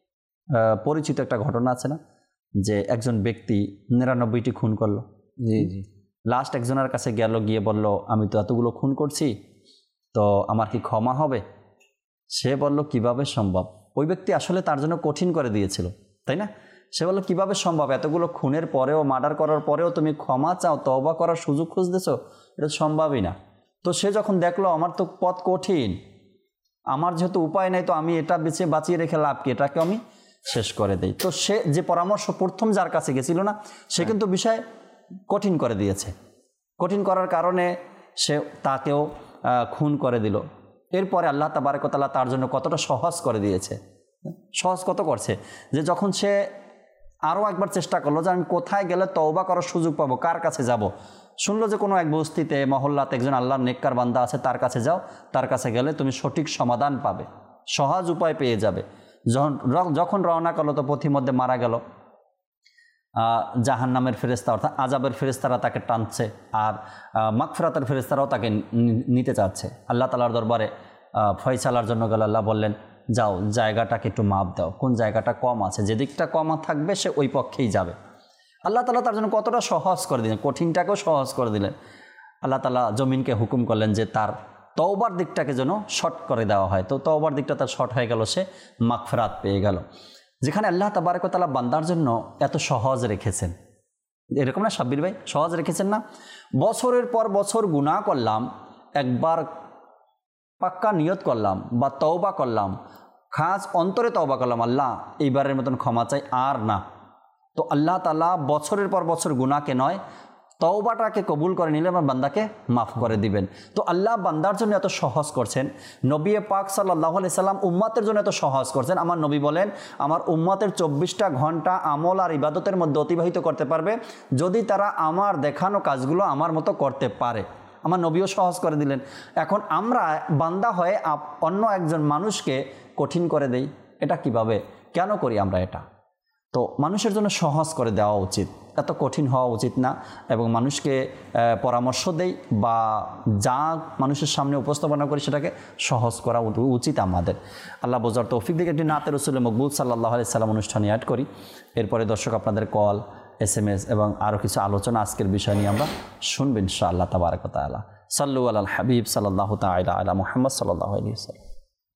পরিচিত একটা ঘটনা আছে না, যে একজন ব্যক্তি 99টি খুন করলো। জি জি। লাস্ট একজনের কাছে গেল, গিয়ে বলল আমি তো এতগুলো খুন করছি, তো আমার কি ক্ষমা হবে? সে বলল কিভাবে সম্ভব? ওই ব্যক্তি আসলে তার জন্য কঠিন করে দিয়েছিল, তাই না? সে বলল কিভাবে সম্ভব, এতগুলো খুনের পরেও, মার্ডার করার পরেও তুমি ক্ষমা চাও, তওবা করার সুযোগ খুঁজতেছো, এটা সম্ভবই না। তো সে যখন দেখলো আমার তো পথ কঠিন, আমার যেহেতু উপায় নেই, তো আমি এটা বাঁচিয়ে রেখে লাভ কি, এটাকে আমি শেষ করে দেই। তো সে যে পরামর্শ প্রথম যার কাছে গেছিল না, সে কিন্তু বিষয় কঠিন করে দিয়েছে। কঠিন করার কারণে সে তাকেও খুন করে দিল। এরপরে আল্লাহ তাবারক ওয়া তাআলা তার জন্য কতটা সহজ করে দিয়েছে। সহজ কত করছে, যে যখন সে আরও একবার চেষ্টা করলো যে আমি কোথায় গেলে তওবা করার সুযোগ পাবো, কার কাছে যাব, শুনলো যে কোনো এক বস্তিতে, মহল্লাতে একজন আল্লাহর নেককার বান্দা আছে, তার কাছে যাও, তার কাছে গেলে তুমি সঠিক সমাধান পাবে, সহজ উপায় পেয়ে যাবে। যখন রওনা করলো তো পথিমধ্যে মারা গেল। জাহান্নামের ফেরেশতা অর্থাৎ আযাবের ফেরেশতারা তাকে টানছে, আর মাগফিরাতের ফেরেশতারাও তাকে নিতে চাচ্ছে। আল্লাহ তাআলার দরবারে ফয়সালার জন্য গেল। আল্লাহ বললেন যাও, জায়গাটাকে একটু মাপ দাও, কোন জায়গাটা কম আছে, যেদিকটা কম থাকবে সে ওই পক্ষেই যাবে। আল্লাহ তাআলা তার জন্য কতটা সহজ করে দিলেন, কঠিনটাকেও সহজ করে দিলেন। আল্লাহ তাআলা জমিনকে হুকুম করলেন যে তার তওবার দিকটাকে যেন শর্ট করে দেওয়া হয়। তো তওবার দিকটা তার শর্ট হয়ে গেল, সে মাগফিরাত পেয়ে গেল। যেখানে আল্লাহ তাবারক ওয়া তাআলা বান্দার জন্য এত সহজ রেখেছেন, এরকম না সাব্বির ভাই, সহজ রেখেছেন না? বছরের পর বছর গুনাহ করলাম, একবার পাক্কা নিয়ত করলাম বা তওবা করলাম, খাস অন্তরে তওবা করলাম, আল্লাহ এইবারের মতন ক্ষমা চাই, আর না। তো আল্লাহ তাআলা বছরের পর বছর গুনাহকে নয়, তওবাটাকে কবুল করে নিলে আমার বান্দাকে মাফ করে দিবেন। তো আল্লাহ বান্দার জন্য এত সহজ করছেন। নবী পাক সাল্লাল্লাহু আলাইহি সাল্লাম উম্মতের জন্য এত সহজ করছেন। আমার নবী বলেন আমার উম্মতের 24টা ঘন্টা আমল আর ইবাদতের মধ্যে অতিবাহিত করতে পারবে যদি তারা আমার দেখানো কাজগুলো আমার মতো করতে পারে। আমার নবীও সহজ করে দিলেন। এখন আমরা বান্দা হয়ে অন্য একজন মানুষকে কঠিন করে দেই, এটা কিভাবে, কেন করি আমরা এটা? তো মানুষের জন্য সহজ করে দেওয়া উচিত, এত কঠিন হওয়া উচিত না। এবং মানুষকে পরামর্শ দেই বা যা মানুষের সামনে উপস্থাপনা করি সেটাকে সহজ করা উচিত আমাদের। আল্লাহ বোঝার তৌফিক দিকে একটি নাতে রসুল মকবুল সাল্লাল্লাহু আলাইহি সাল্লাম অনুষ্ঠানে অ্যাড করি। এরপরে দর্শক আপনাদের কল, SMS এবং আরও কিছু আলোচনা আজকের বিষয় নিয়ে আমরা শুনবো ইনশাআল্লাহ তাবারাক ওয়া তাআলা। সাল্লু আলাল হাবিব সাল্লাল্লাহু তাআলা আলা মুহাম্মদ সাল্লাল্লাহু আলাইহি ওয়াসাল্লাম।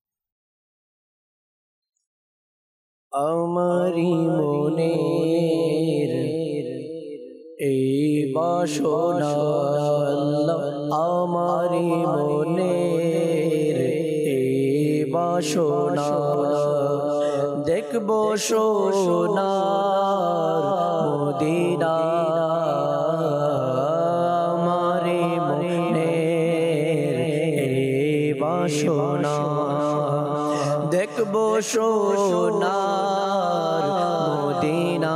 আমারি মনের এই বাসনা আল্লাহ, আমারি মনের এই বাসনা দেখব সোনার মদিনা। আমারি মনের এই বাসনা দেখব দেখবো সোনার মদিনা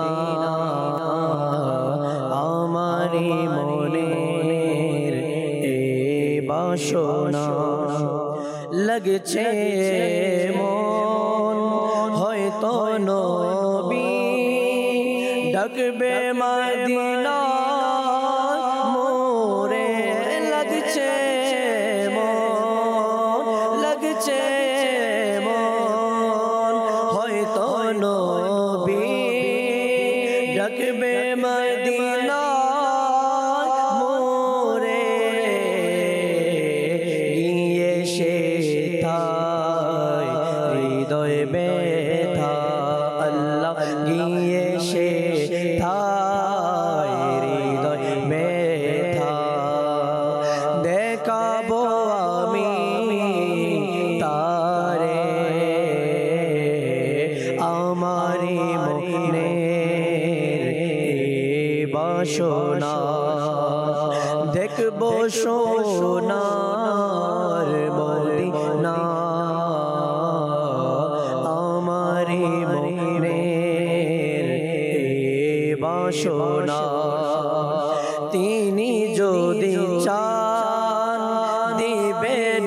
আমারি মনের এই বাসনা লাগছে মন হয়তো নবী ডাকবে মদিনা মোরে লাগছে মন লাগছে মন হয়তো নবী ডাকবে মদিনা মোরে গিয়ে সে থাই হৃদয় ব্যথা আল্লাহ গিয়ে সে থাই হৃদয় ব্যথা দেখাবো আমি তারে আমারি মনের বাসনা দেখবো সোনার মদিনা আমারি মনের বাসনা তিনি যদি চান দিবেন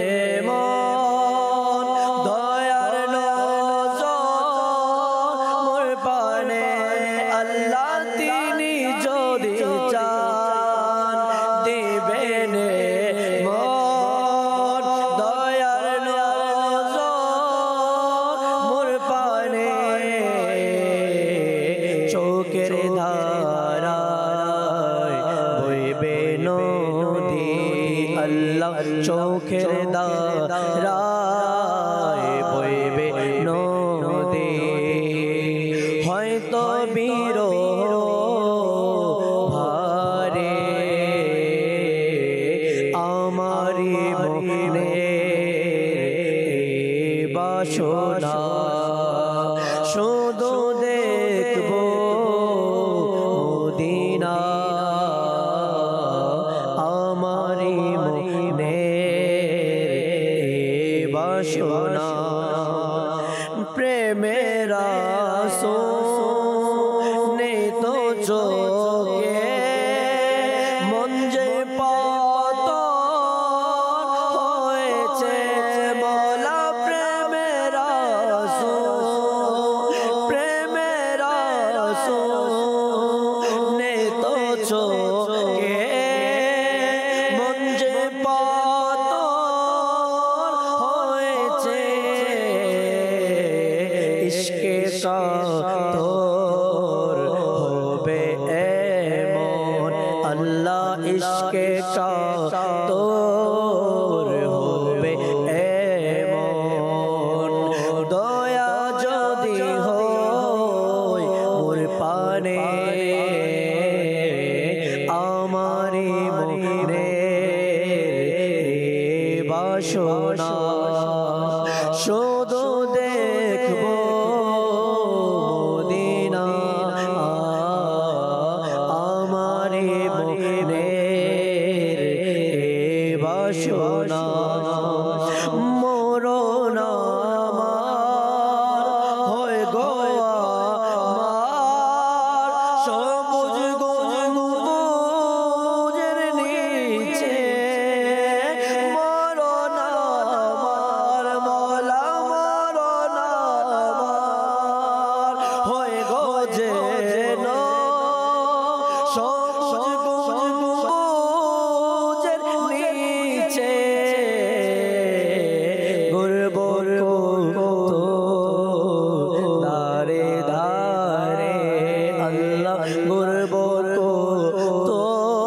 মন দয়ার নজর মোর পানে আল্লাহ তিনি যদি চান দিবেন মন দয়ার নজর মোর পানে চোখের ধারায় বইবে নদী আল্লাহ চোখের ধারায় বইবে নদী হয়তো বিরহ ভারে আমারি মনের বাসনা শুধু দেখবো মদিনা আমারি মনের বাসনা প্রেমের আসনে তো চোখে মন যে পাতর হয়েছে মৌলা প্রেমের আসনে তো চোখে মন যে পাতর হয়েছে ইশকে কাতর হবে এমন আল্লাহ ইশকে কাতর হবে এমন দয়া যদি হয় মোর পানে আমারি মনের বাসনা শুধু দেখবো মদিনা আমারি মনের বাসনা মরণ আমার হয় গো আমার সবুজ গম্বুজের নিচে মরণ আমার মওলা মরণ আমার হয় গো যেন সবুজ গম্বুজের নিচে গুরবর তো দারে দারে আল্লাহ গুরবর তো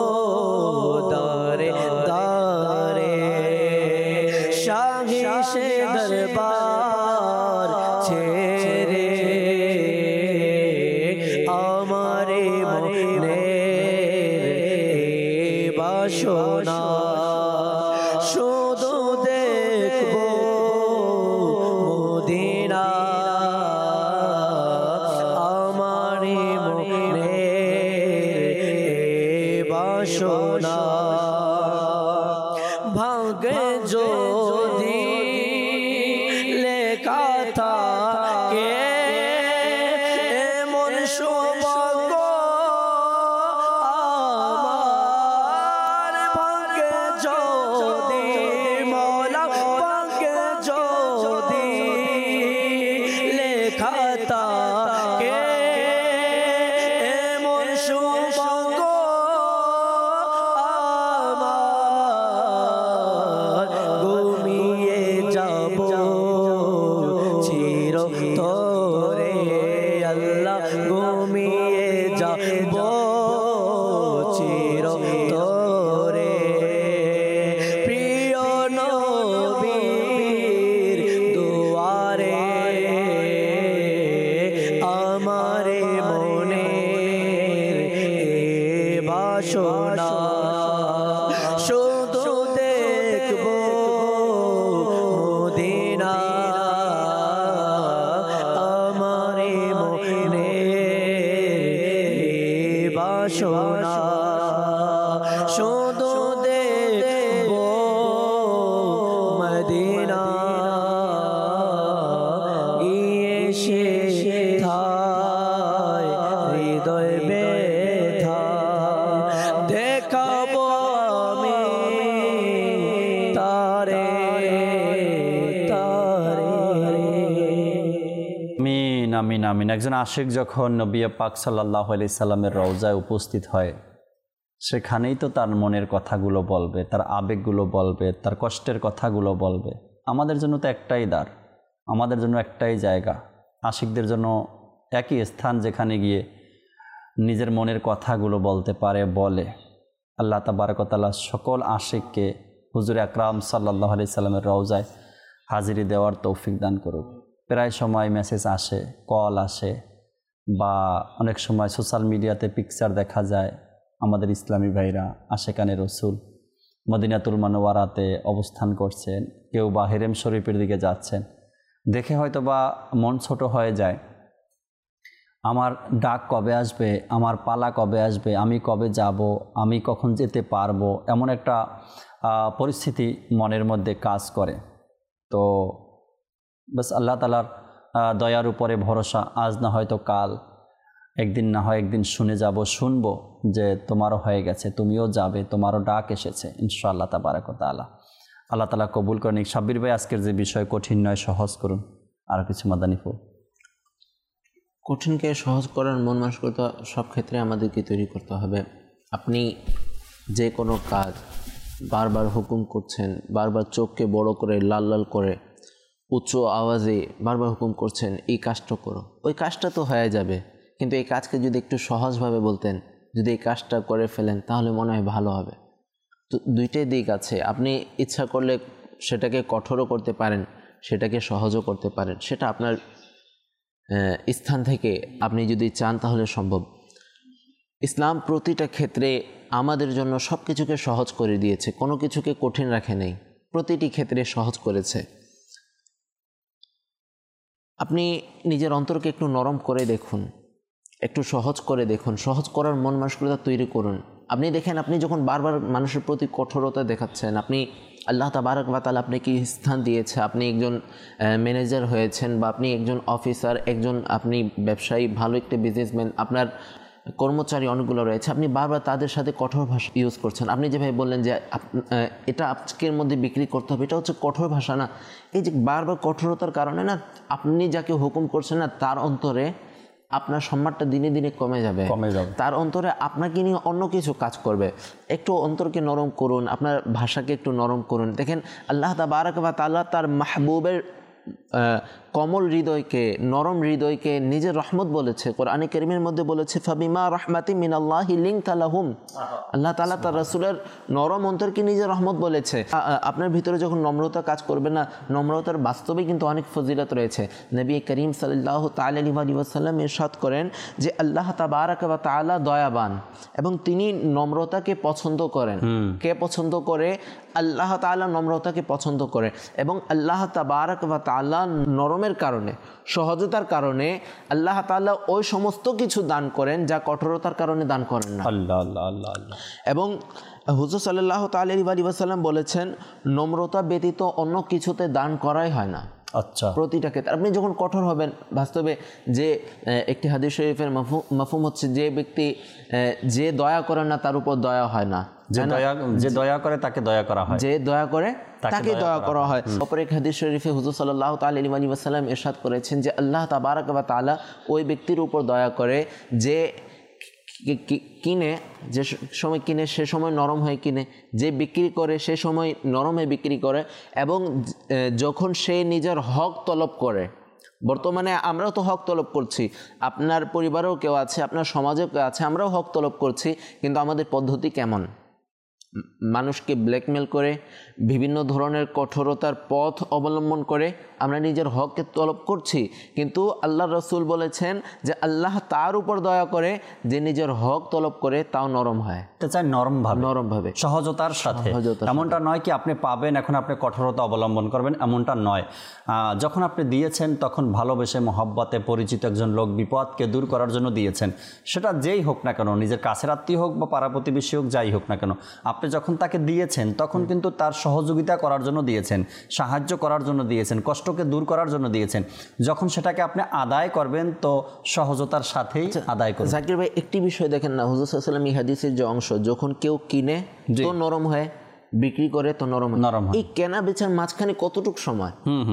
দারে দারে শাহি সে দরবার ছেড়ে আমারে মনের বাসনা শুধু দেখবো মদিনা আমারে মনের বাসনা ভাগ্যে যদি লেখা খাতা কে এমন সুবঙ্গ আমার ঘুমিয়ে যাব চিরতরে আল্লাহ ঘুমিয়ে যাব চিরতরে প্রিয় নবীর দুয়ারে আমারে মনে বাসনা শুধু দেখব মদিনা আমারে মনে বাসনা শুধু দেখব মদিনা গিয়ে সে থায় হৃদয় ব্যথা দেখাবো আমি তারে আমিন আমিন আমিন। একজন আশিক যখন নবী পাক সাল্লাল্লাহু আলাইহি সাল্লামের রওজায় উপস্থিত হয়, সেখানেই তো তার মনের কথাগুলো বলবে, তার আবেগগুলো বলবে, তার কষ্টের কথাগুলো বলবে। আমাদের জন্য তো একটাই দ্বার, আমাদের জন্য একটাই জায়গা, আশিকদের জন্য একই স্থান যেখানে গিয়ে নিজের মনের কথাগুলো বলতে পারে, বলে। আল্লাহ তাবারক ওয়া তাআলা সকল আশিককে হুজুর আকরাম সাল্লাল্লাহু আলাইহি সাল্লামের রওজায় হাজিরি দেওয়ার তৌফিক দান করুক। প্রায় সময় মেসেজ আসে, কল আসে, বা অনেক সময় সোশ্যাল মিডিয়াতে পিকচার দেখা যায় আমাদের ইসলামী ভাইরা আশেকানে রসুল মদিনাতুল মুনাওয়ারাতে অবস্থান করছেন, কেউ বা হেরেম শরীফের দিকে যাচ্ছেন। দেখে হয়তো বা মন ছোট হয়ে যায়, আমার ডাক কবে আসবে, আমার পালা কবে আসবে, আমি কবে যাব, আমি কখন যেতে পারবো, এমন একটা পরিস্থিতি মনের মধ্যে কাজ করে। তো বাস আল্লাহ তাআলার দয়ার উপরে ভরসা, আজ না হয়তো কাল, একদিন না হয় একদিন শুনবো যে তোমারও হয়ে গেছে, তুমিও যাবে, তোমারও ডাক এসেছে ইনশাআল্লাহ তাবারাক ওয়া তাআলা। আল্লাহ তাআলা কবুল করেন। সাব্বির ভাই, আজকের যে বিষয় কঠিন নয়, সহজ করুন। আর কিছু মাদানী ফুল। কঠিনকে সহজ করার মন মানসিকতা সব ক্ষেত্রে আমাদেরকে তৈরি করতে হবে। আপনি যে কোনো কাজ বারবার হুকুম করছেন, বারবার চোখকে বড় করে লাল লাল করে উচ্চ আওয়াজে বারবার হুকুম করছেন, এই কাজটা করো, ওই কাজটা তো হয়ে যাবে, কিন্তু এই কাজকে যদি একটু সহজভাবে বলতেন, যদি এই কাজটা করে ফেলেন, তাহলে মনে হয় ভালো হবে। তো দুইটাই দিক আছে। আপনি ইচ্ছা করলে সেটাকে কঠোরও করতে পারেন, সেটাকে সহজও করতে পারেন। সেটা আপনার স্থান থেকে আপনি যদি চান তাহলে সম্ভব। ইসলাম প্রতিটা ক্ষেত্রে আমাদের জন্য সব কিছুকে সহজ করে দিয়েছে, কোনো কিছুকে কঠিন রাখে নেই, প্রতিটি ক্ষেত্রে সহজ করেছে। আপনি নিজের অন্তরকে একটু নরম করে দেখুন, একটু সহজ করে দেখুন, সহজ করার মন মানসিকতা তৈরি করুন। আপনি দেখেন, আপনি যখন বারবার মানুষের প্রতি কঠোরতা দেখাচ্ছেন, আপনি আল্লাহ তাবারক ওয়া তাআলা আপনাকে স্থান দিয়েছে, আপনি একজন ম্যানেজার হয়েছেন, বা আপনি একজন অফিসার, একজন আপনি ব্যবসায়ী, ভালো একটা বিজনেসম্যান, আপনার কর্মচারী অনেকগুলো রয়েছে, আপনি বারবার তাদের সাথে কঠোর ভাষা ইউজ করছেন। আপনি যেভাবে বললেন যে এটা আজকের মধ্যে বিক্রি করতে হবে, এটা হচ্ছে কঠোর ভাষা না? এই যে বারবার কঠোরতার কারণে না, আপনি যাকে হুকুম করছেন না, তার অন্তরে আপনার সম্মানটা দিনে দিনে কমে যাবে। তার অন্তরে আপনাকে নিয়ে অন্য কিছু কাজ করবে। একটু অন্তরকে নরম করুন, আপনার ভাষাকে একটু নরম করুন। দেখেন, আল্লাহ তাবারক ওয়া তাআলা তার মাহবুবের কমল হৃদয়কে, নরম হৃদয়কে নিজের রহমত বলেছে। কোরআনে কারীমের মধ্যে বলেছে, ফাবিমা রাহমাতিন মিনাল্লাহি লিনতা লাহুম। আল্লাহ তাআলা তার রাসূলের নরম অন্তরকে নিজের রহমত বলেছে। আপনার ভিতরে যখন নম্রতা কাজ করবে না, নম্রতার বাস্তবে কিন্তু অনেক ফজিলত রয়েছে। নবী করিম সাল্লাল্লাহু তাআলা আলাইহি ওয়াসাল্লাম ইরশাদ করেন যে আল্লাহ তাবারক ওয়া তাআলা দয়াবান এবং তিনি নম্রতাকে পছন্দ করেন। কে পছন্দ করে? আল্লাহ তাআলা নম্রতাকে পছন্দ করে। এবং আল্লাহ তাবারক ওয়া তাআলা নরমের কারণে, সহজতার কারণে আল্লাহ তাআলা ওই সমস্ত কিছু দান করেন যা কঠোরতার কারণে দান করেন না। আল্লাহ আল্লাহ আল্লাহ আল্লাহ। এবং হুজুর সাল্লাল্লাহু তাআলা আলাইহি ওয়াসাল্লাম বলেছেন, নম্রতা ব্যতীত অন্য কিছুতে দান করাই হয় না। আচ্ছা, প্রতিটা ক্ষেত্রে আপনি যখন কঠোর হবেন, বাস্তবে যে একটি হাদিস শরীফের মাফহুম হচ্ছে, যে ব্যক্তি যে দয়া করে না তার উপর দয়া হয় না। যে দয়া করে তাকে দয়া করা হয়, যে দয়া করে তাকে দয়া করা হয়। অপর এক হাদিস শরীফে হুজুর সাল্লাল্লাহু তাআলা আলাইহি ওয়াসাল্লাম ইরশাদ করেছেন যে আল্লাহ তাবারাক ওয়া তাআলা ওই ব্যক্তির উপর দয়া করে যে কিনে, যে সময় কিনে সে সময় নরম হয়ে কিনে, যে বিক্রি করে সে সময় নরম হয়ে বিক্রি করে, এবং যখন সে নিজের হক তলব করে। বর্তমানে আমরাও তো হক তলব করছি, আপনার পরিবারেও কেউ আছে, আপনার সমাজেও কেউ আছে, আমরাও হক তলব করছি, কিন্তু আমাদের পদ্ধতি কেমন? মানুষকে ব্ল্যাকমেল করে, বিভিন্ন ধরনের কঠোরতার পথ অবলম্বন করে আমরা নিজের হককে তলব করছি। কিন্তু আল্লাহ রসুল বলেছেন যে আল্লাহ তার উপর দয়া করে যে নিজের হক তলব করে তাও নরম হয়, চাই নরমভাবে সহজতার সাথে। এমনটা নয় কি আপনি পাবেন এখন আপনি কঠোরতা অবলম্বন করবেন, এমনটা নয়। যখন আপনি দিয়েছেন তখন ভালোবেসে মহব্বতে পরিচিত একজন লোক বিপদকে দূর করার জন্য দিয়েছেন, সেটা যেই হোক না কেন, নিজের কাছের আত্মীয় হোক বা পাড়া প্রতিবেশী হোক, যাই হোক না কেন, আপনি যখন তাকে দিয়েছেন তখন কিন্তু তার সহযোগিতা করার জন্য দিয়েছেন, সাহায্য করার জন্য দিয়েছেন, কষ্টকে দূর করার জন্য দিয়েছেন। যখন সেটাকে আপনি আদায় করবেন তো সহজতার সাথেই আদায় করবেন। জাকির ভাই, একটি বিষয় দেখেন না, হুজুর সাল্লাল্লাহু আলাইহি ওয়াসাল্লাম এই হাদিসের যে অংশ, যখন কেউ কিনে তো নরম হয়, বিক্রি করে তো নরম হয়, এই কেনা বেচার মাঝখানে কতটুক সময়?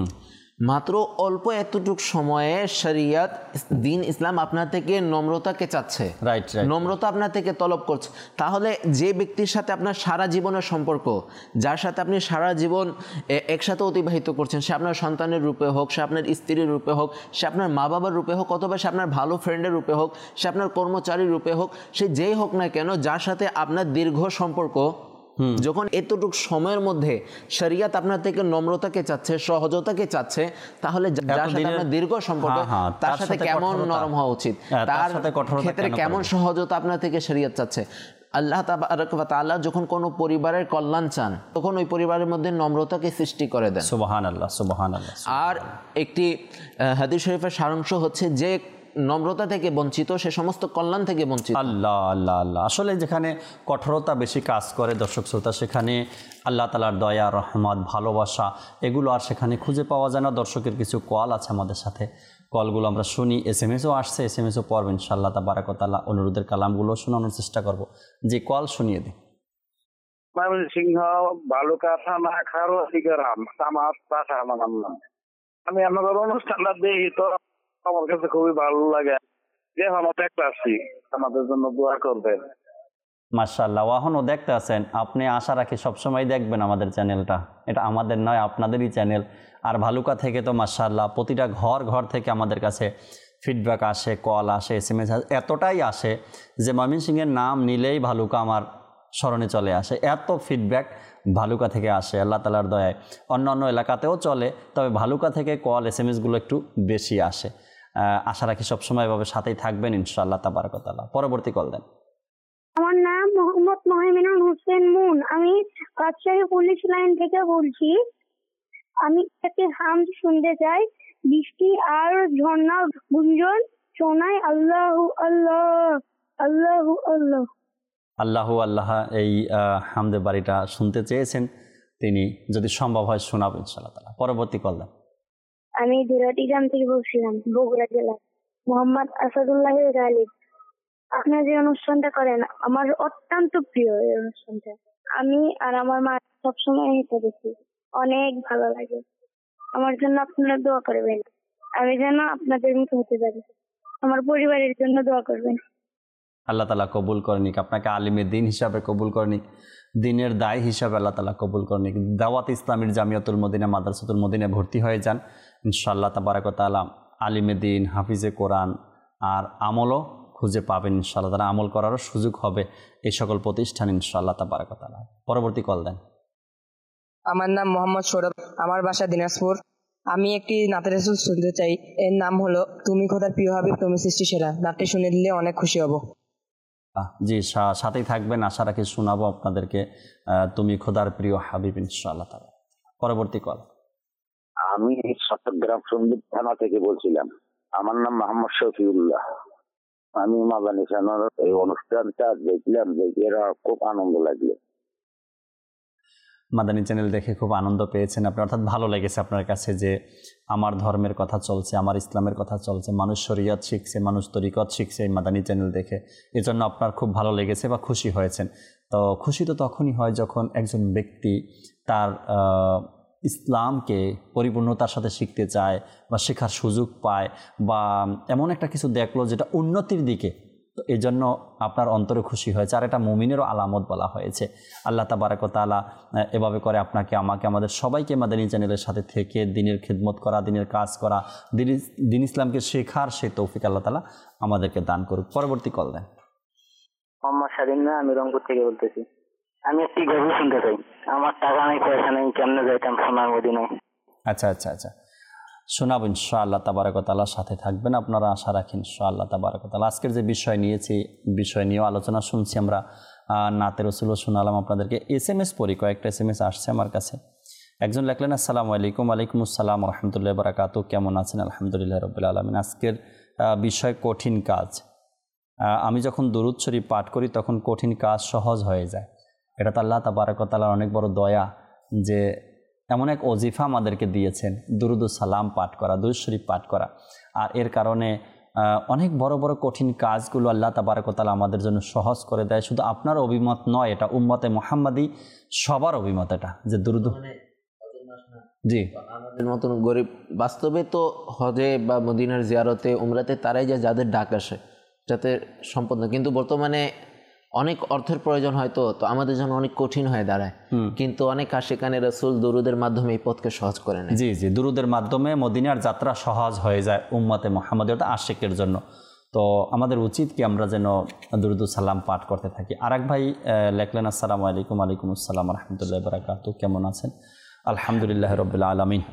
মাত্র অল্প এতটুক সময়ে শরিয়ত, দিন ইসলাম আপনার থেকে নম্রতাকে চাচ্ছে, নম্রতা আপনার থেকে তলব করছে। তাহলে যে ব্যক্তির সাথে আপনার সারা জীবনের সম্পর্ক, যার সাথে আপনি সারা জীবন একসাথে অতিবাহিত করছেন, সে আপনার সন্তানের রূপে হোক, সে আপনার স্ত্রীর রূপে হোক, সে আপনার মা বাবার রূপে হোক, অথবা সে আপনার ভালো ফ্রেন্ডের রূপে হোক, সে আপনার কর্মচারীর রূপে হোক, সে যেই হোক না কেন, যার সাথে আপনার দীর্ঘ সম্পর্ক, যখন এতটুকু সময়ের মধ্যে শরিয়ত আপনার থেকে নম্রতাকে চাচ্ছে, সহজতাকে চাচ্ছে, তাহলে যার সাথে আপনার দীর্ঘ সম্পর্ক তার সাথে কেমন নরম হওয়া উচিত, তার ক্ষেত্রে কেমন সহজতা আপনার থেকে শরিয়ত চাচ্ছে। আল্লাহ তাবারাক ওয়া তাআলা যখন কোনো পরিবারের কল্যাণ চান তখন ওই পরিবারের মধ্যে নম্রতাকে সৃষ্টি করে দেন। সুবহানাল্লাহ, সুবহানাল্লাহ। আর একটি হাদিস শরীফের সারাংশ হচ্ছে যে নম্রতা থেকে বঞ্চিত সে সমস্ত কল্যাণ থেকে বঞ্চিত। আল্লাহ আল্লাহ আল্লাহ। আসলে যেখানে কঠোরতা বেশি কাজ করে দর্শক শ্রোতা, সেখানে আল্লাহ তাআলার দয়া, রহমত, ভালোবাসা এগুলো আর সেখানে খুঁজে পাওয়া যায় না। দর্শকের কিছু কল আছে আমাদের সাথে, কলগুলো আমরা শুনি, SMS-ও আসছে, SMS-ও পড়বেন ইনশাআল্লাহ তাবারাক ওয়া তাআলা। অনুরোধের কালামগুলো শোনানোর চেষ্টা করব। যে কল শুনিয়ে দিই। ময়মনসিংহ বালুকা থানা খারোয়ালিগ্রাম আমার বাসা, আমার নাম। আমি আপনাদের অনুষ্ঠানটা দেখি তো আমার কাছে খুবই ভালো লাগে, যে আমরা দেখতে আসছি, আমাদের জন্য দোয়া করবেন। মাশাআল্লাহ, ওয়াহনও দেখতে আছেন আপনি, আশা রাখি সবসময় দেখবেন আমাদের চ্যানেলটা। এটা আমাদের নয়, আপনাদেরই চ্যানেল। আর ভালুকা থেকে তো মাশাআল্লাহ প্রতিটা ঘর থেকে আমাদের কাছে ফিডব্যাক আসে, কল আসে, SMS এতটাই আসে যে ময়মনসিংহের নাম নিলেই ভালুকা আমার স্মরণে চলে আসে। এত ফিডব্যাক ভালুকা থেকে আসে আল্লাহ তাআলার দয়ায়। অন্যান্য এলাকাতেও চলে, তবে ভালুকা থেকে কল SMS-গুলো একটু বেশি আসে। আশা রাখি সবসময় এভাবে সাথেই থাকবেন ইনশাআল্লাহ তাবারাক ওয়া তাআলা। পরবর্তী কল দেন। আমার নাম মোহাম্মদ মহিমিনুল হোসেন মুন, আমি রাজশাহী পুলিশ লাইন থেকে বলছি। আমি একটি হামদ শুনতে চাই, বৃষ্টি আর ঝর্ণার গুঞ্জন শোনায় আল্লাহু আল্লাহ আল্লাহু আল্লাহ। আল্লাহু আল্লাহ, এই হামদে বাড়িটা শুনতে চেয়েছেন তিনি, যদি সম্ভব হয় শোনাবো ইনশাআল্লাহ তাআলা। পরবর্তী কল দেন। আমি দিরাটি গ্রাম থেকে বলছিলাম, বগুড়া জেলা। মোহাম্মদ আসাদুল্লাহ গালিব। আপনার যে অনুষ্ঠানটা করেন আমার অত্যন্ত প্রিয় এই অনুষ্ঠানটা। আমি আর আমার মা সবসময় এটা দেখি, অনেক ভালো লাগে। আমার জন্য আপনারা দোয়া করবেন, আমি যেন আপনাদের মতো হতে পারি। আমার পরিবারের জন্য দোয়া করবেন। আল্লাহ তাআলা কবুল করে নিক, আপনাকে আলিমে দিন হিসাবে কবুল করে নিক, দিনের দায় হিসাবে আল্লাহ তাআলা কবুল করে নিক। দাওয়াত ইসলামীর জামিয়াতুল মদিনা, মাদ্রাসাতুল মদিনায় ভর্তি হয়ে যান ইনশাআল্লাহ তাবারাক ওয়া তাআলা। আলিমে দিন, হাফিজে কোরআন আর আমলও খুঁজে পাবেন ইনশাআল্লাহ। তারা আমল করারও সুযোগ হবে এই সকল প্রতিষ্ঠান ইনশাআল্লাহ তাবারাক ওয়া তাআলা। পরবর্তী কল দেন। আমার নাম মোহাম্মদ সৌরভ, আমার বাসা দিনাজপুর। আমি একটি নাতের রাসূল শুনতে চাই, এর নাম হলো তুমি খোদার প্রিয় হাবিব তুমি সৃষ্টি সেরা। নাটটি শুনে দিলে অনেক খুশি হব। জি, সাথেই থাকবেন, আশা রাখি শোনাবো আপনাদেরকে তুমি খোদার প্রিয় হাবিব ইনশাআল্লাহ তাআলা। পরবর্তী কল। আমি চট্টগ্রাম সন্দ্বীপ থানা থেকে বলছিলাম, আমার নাম মোহাম্মদ শফিউল্লাহ। আমি মাদানী চ্যানেল এই অনুষ্ঠানটা দেখলাম, দেখে খুব আনন্দ লাগলো। মাদানী চ্যানেল দেখে খুব আনন্দ পেয়েছেন আপনি, অর্থাৎ ভালো লেগেছে আপনার কাছে যে আমার ধর্মের কথা চলছে, আমার ইসলামের কথা চলছে, মানুষ শরিয়ত শিখছে, মানুষ তরিকত শিখছে এই মাদানী চ্যানেল দেখে। এজন্য আপনার খুব ভালো লেগেছে বা খুশি হয়েছেন। তো খুশি তো তখনই হয় যখন একজন ব্যক্তি তার ইসলামকে পরিপূর্ণতার সাথে শিখতে চায় বা শেখার সুযোগ পায় বা এমন একটা কিছু দেখলো যেটা উন্নতির দিকে, তো এই জন্য আপনার অন্তরে খুশি হয়েছে। আর এটা মুমিনেরও আলামত বলা হয়েছে। আল্লাহ তাবারক ওয়া তাআলা এভাবে করে আপনাকে, আমাকে, আমাদের সবাইকে মাদানী চ্যানেলের সাথে থেকে দিনের খেদমত করা, দিনের কাজ করা, দিন ইসলামকে শেখার সেই তৌফিক আল্লাহ তাআলা আমাদেরকে দান করুক। পরবর্তী কল দেন। মোহাম্মদ স্বাধীন না, আমি রংপুর থেকে বলতেছি। আমি একটি গল্প শুনতে চাই। আমার টাকা নেই, পয়সা নেই, কেমনে যাইতাম সোনার মদিনায়। আচ্ছা আচ্ছা আচ্ছা, শোনাব ইনশাআল্লাহ তাবারক ওয়া তাআলার সাথে থাকবেন আপনারা, আশা রাখি ইনশাআল্লাহ তাবারক ওয়া তাআলা। আজকের যে বিষয় নিয়েছি, বিষয় নিয়েও আলোচনা শুনছি আমরা, নাতে রসুলও শোনালাম আপনাদেরকে। SMS পড়ি, কয়েকটা SMS আসছে আমার কাছে। একজন লিখলেন, আসসালামু আলাইকুম। ওয়ালাইকুম আসসালাম রহমতুল্লাহ বারাকাতু, কেমন আছেন? আলহামদুলিল্লাহ রাব্বিল আলামিন। আজকের বিষয় কঠিন কাজ। আমি যখন দুরূদ শরীফ পাঠ করি তখন কঠিন কাজ সহজ হয়ে যায়। এটা তো আল্লাহ তাবারক ওয়া তাআলার অনেক বড় দয়া যে এমন এক ওজিফা আমাদেরকে দিয়েছেন, দুরুদ ও সালাম পাঠ করা, দুরূদ শরীফ পাঠ করা। আর এর কারণে অনেক বড় বড় কঠিন কাজগুলো আল্লাহ তাবারক ওয়া তাআলা আমাদের জন্য সহজ করে দেয়। শুধু আপনার অভিমত নয়, এটা উম্মতে মুহাম্মাদি সবার অভিমত, এটা যে দুরুদ। জি, আমাদের মতন গরিব, বাস্তবে তো হজে বা মদিনার জিয়ারতে, উমরাতে তারাই যায় যাদের ডাক আসে, যাতে সম্পদ না। কিন্তু বর্তমানে অনেক অর্থের প্রয়োজন হয়, তো আমাদের জন্য অনেক কঠিন হয়ে দাঁড়ায়। কিন্তু অনেক আশিকানে রাসূল দুরুদের মাধ্যমে এই পথকে সহজ করে নেয়। জি জি, দুরুদের মাধ্যমে মদিনার যাত্রা সহজ হয়ে যায় উম্মতে মুহাম্মাদি, অর্থাৎ আশিকের জন্য। তো আমাদের উচিত কি আমরা যেন দুরুদ সালাম পাঠ করতে থাকি। আর এক ভাই লেখলেন, আসসালামু আলাইকুম। ওয়ালাইকুম আসসালাম রহমতুল্লাহ বারাকাতু, কেমন আছেন? আলহামদুলিল্লাহ রাব্বিল আলামিন।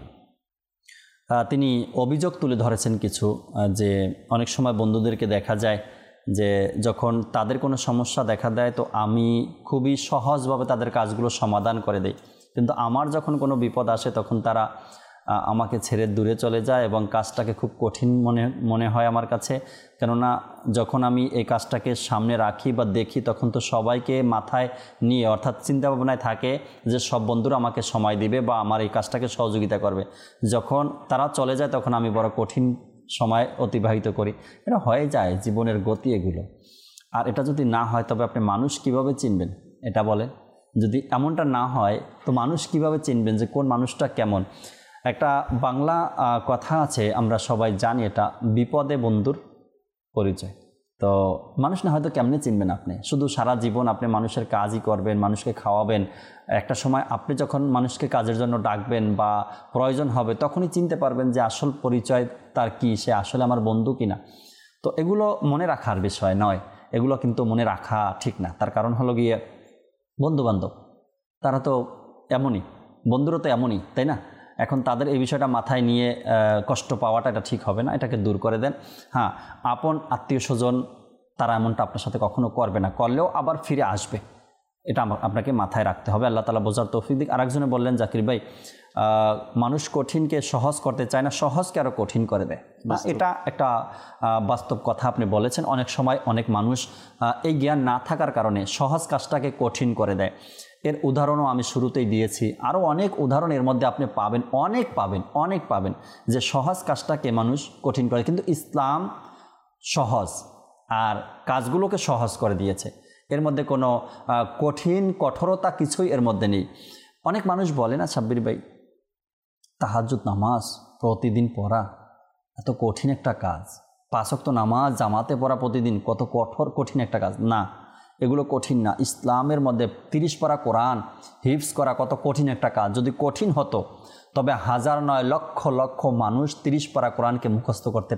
তিনি অভিযোগ তুলে ধরেছেন কিছু, যে অনেক সময় বন্ধুদেরকে দেখা যায় যে যখন তাদের কোনো সমস্যা দেখা দেয় তো আমি খুবই সহজভাবে তাদের কাজগুলো সমাধান করে দেই, কিন্তু আমার যখন কোনো বিপদ আসে তখন তারা আমাকে ছেড়ে দূরে চলে যায় এবং কাজটাকে খুব কঠিন মনে হয় আমার কাছে। কেননা যখন আমি এই কাজটাকে সামনে রাখি বা দেখি তখন তো সবাইকে মাথায় নিয়ে, অর্থাৎ চিন্তাভাবনায় থাকে যে সব বন্ধুরা আমাকে সময় দিবে বা আমার এই কাজটাকে সহযোগিতা করবে। যখন তারা চলে যায় তখন আমি বড় কঠিন সময় অতিবাহিত করি। এটা হয়ে যায়, জীবনের গতি এগুলো। আর এটা যদি না হয় তবে আপনি মানুষ কিভাবে চিনবেন এটা বলেন? যদি এমনটা না হয় তো মানুষ কিভাবে চিনবেন যে কোন মানুষটা কেমন? একটা বাংলা কথা আছে, আমরা সবাই জানি, এটা বিপদে বন্ধুর পরিচয়। তো মানুষ না হয়তো কেমনে চিনবেন আপনি? শুধু সারা জীবন আপনি মানুষের কাজই করবেন, মানুষকে খাওয়াবেন, একটা সময় আপনি যখন মানুষকে কাজের জন্য ডাকবেন বা প্রয়োজন হবে তখনই চিনতে পারবেন যে আসল পরিচয় তার কি, সে আসলে আমার বন্ধু কিনা। তো এগুলো মনে রাখার বিষয় নয়, এগুলো কিন্তু মনে রাখা ঠিক না। তার কারণ হলো গিয়ে বন্ধুবান্ধব তারা তো এমনই, বন্ধুরা তো এমনই, তাই না? এখন তাদের এই বিষয়টা মাথায় নিয়ে কষ্ট পাওয়াটা এটা ঠিক হবে না, এটাকে দূর করে দেন। হ্যাঁ, আপন আত্মীয় স্বজন তারা এমনটা আপনার সাথে কখনো করবে না, করলেও আবার ফিরে আসবে, এটা আপনাকে মাথায় রাখতে হবে। আল্লাহ তাআলা বোঝার তৌফিক দিক। আরেকজনে বললেন, জাকির ভাই, মানুষ কঠিনকে সহজ করতে চায় না, সহজকে আরও কঠিন করে দেয়। এটা একটা বাস্তব কথা আপনি বলেছেন। অনেক সময় অনেক মানুষ এই জ্ঞান না থাকার কারণে সহজ কাজটাকে কঠিন করে দেয়। এর উদাহরণও আমি শুরুতেই দিয়েছি, আরও অনেক উদাহরণ এর মধ্যে আপনি পাবেন, অনেক পাবেন যে সহজ কাজটাকে মানুষ কঠিন করে। কিন্তু ইসলাম সহজ আর কাজগুলোকে সহজ করে দিয়েছে, এর মধ্যে কোনো কঠোরতা কিছুই এর মধ্যে নেই। অনেক মানুষ বলে না, সাব্বির ভাই, তাহাজ্জুদ নামাজ প্রতিদিন পড়া এত কঠিন একটা কাজ, 5 ওয়াক্ত নামাজ জামাতে পড়া প্রতিদিন কত কঠিন একটা কাজ। না, এগুলো কঠিন না। ইসলামের মধ্যে 30 পারা কোরআন হিফজ করা কত কঠিন একটা কাজ। যদি কঠিন হতো তবে হাজার নয় লক্ষ লক্ষ মানুষ 30 পারা কোরআনকে মুখস্থ করতে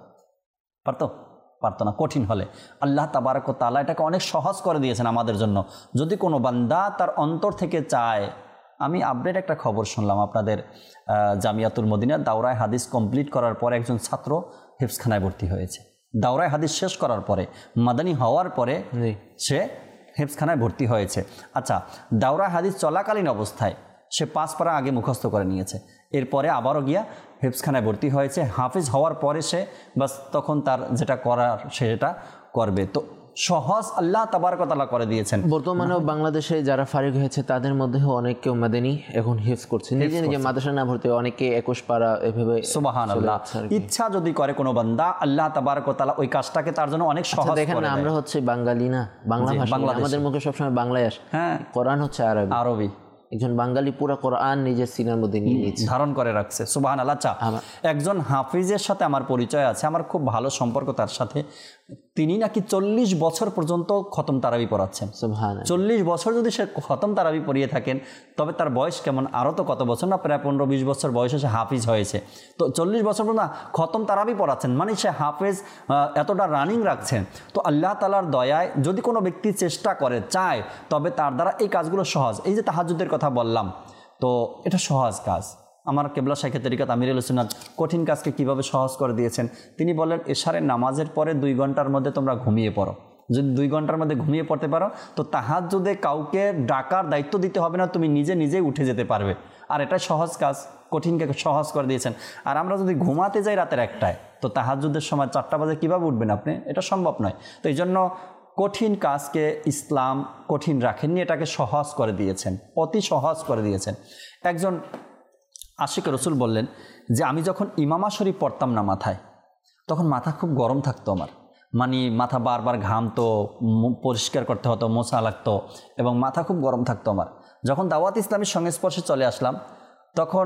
পারতো না কঠিন হলে। আল্লাহ তাবারক ওয়া তাআলা এটাকে অনেক সহজ করে দিয়েছেন আমাদের জন্য। যদি কোনো বান্দা তার অন্তর থেকে চায়। আমি আপডেট একটা খবর শুনলাম, আপনাদের জামিয়াতুল মদিনার দাওরায়ে হাদিস কমপ্লিট করার পরে একজন ছাত্র হিফজখানায় ভর্তি হয়েছে। দাওরায়ে হাদিস শেষ করার পরে, মাদানী হওয়ার পরে সে হিফজখানায় ভর্তি হয়েছে। আচ্ছা, দাওরায়ে হাদিস চলাকালীন অবস্থায় সে 5 পারা আগে মুখস্থ করে নিয়েছে, এরপরে আবারও গিয়া হিফজখানায় ভর্তি হয়েছে। হাফিজ হওয়ার পরে সে বাস তখন তার যেটা করার সে এটা করবে। তো সহজ আল্লাহ তাবারক ওয়া তাআলা করে দিয়েছেন। বর্তমানেও বাংলাদেশে যারা ফারিগ হয়েছে তাদের মধ্যেও অনেকে মাদানী এখন হিফজ করছে, নিজে নিজে মাদ্রাসা না ভর্তি, অনেকে 21 পারা এভাবে। সুবহানাল্লাহ। ইচ্ছা যদি করে কোনো বান্দা, আল্লাহ তাবারক ওয়া তাআলা ওই কাজটাকে তার জন্য অনেক সহজ করে দেন। দেখেন আমরা হচ্ছে বাঙালি না, বাংলা ভাষা আমাদের মুখে সবসময় বাংলায় আসে। হ্যাঁ, কোরআন হচ্ছে আরবি। একজন বাঙালি পুরো কোরআন নিজের সিনার মধ্যে নিয়ে নিয়েছে, ধারণ করে রাখছে। সুবহানাল্লাহ। একজন হাফিজের সাথে আমার পরিচয় আছে, আমার খুব ভালো সম্পর্ক তার সাথে। তিনি নাকি 40 বছর পর্যন্ত খতম তারাবি পড়াচ্ছেন। সুবহানাল্লাহ। 40 বছর যদি সে খতম তারাবি পড়িয়ে থাকেন, তবে তার বয়স কেমন? আরও তো কত বছর না, প্রায় 15-20 বছর বয়সে সে হাফিজ হয়েছে। তো 40 বছর পর্যন্ত খতম তারাবি পড়াচ্ছেন, মানে সে হাফিজ, এতটা রানিং রাখছেন। তো আল্লাহ তাআলার দয়ায় যদি কোনো ব্যক্তি চেষ্টা করে, চায়, তবে তার দ্বারা এই কাজগুলো সহজ। এই যে তাহাজ্জুদের কথা বললাম, তো এটা সহজ কাজ। আমার কেবলা শাইখে তরিকাত আমিরুল সুন্নাত কঠিন কাজকে কিভাবে সহজ করে দিয়েছেন। তিনি বলেন, এশারের নামাজের পরে 2 ঘন্টার মধ্যে তোমরা ঘুমিয়ে পড়ো। যদি 2 ঘন্টার মধ্যে ঘুমিয়ে পড়তে পারো, তো তাহাজ্জুদে কাউকে ডাকার দায়িত্ব দিতে হবে না, তুমি নিজে নিজেই উঠে যেতে পারবে। আর এটা সহজ কাজ, কঠিনকে সহজ করে দিয়েছেন। আর আমরা যদি ঘুমাতে যাই রাতের 1টায়, তো তাহাজ্জুদের সময় 4টা বাজে কীভাবে উঠবেন আপনি? এটা সম্ভব নয়। তো এই জন্য কঠিন কাজকে ইসলাম কঠিন রাখেননি, এটাকে সহজ করে দিয়েছেন, অতি সহজ করে দিয়েছেন। একজন আশিক রসুল বললেন যে আমি যখন ইমামা শরীফ পড়তাম না মাথায়, তখন মাথা খুব গরম থাকতো আমার, মানে মাথা বারবার ঘামতো, পরিষ্কার করতে হতো, মোছা লাগতো এবং মাথা খুব গরম থাকতো আমার। যখন দাওয়াত ইসলামের সংস্পর্শে চলে আসলাম, তখন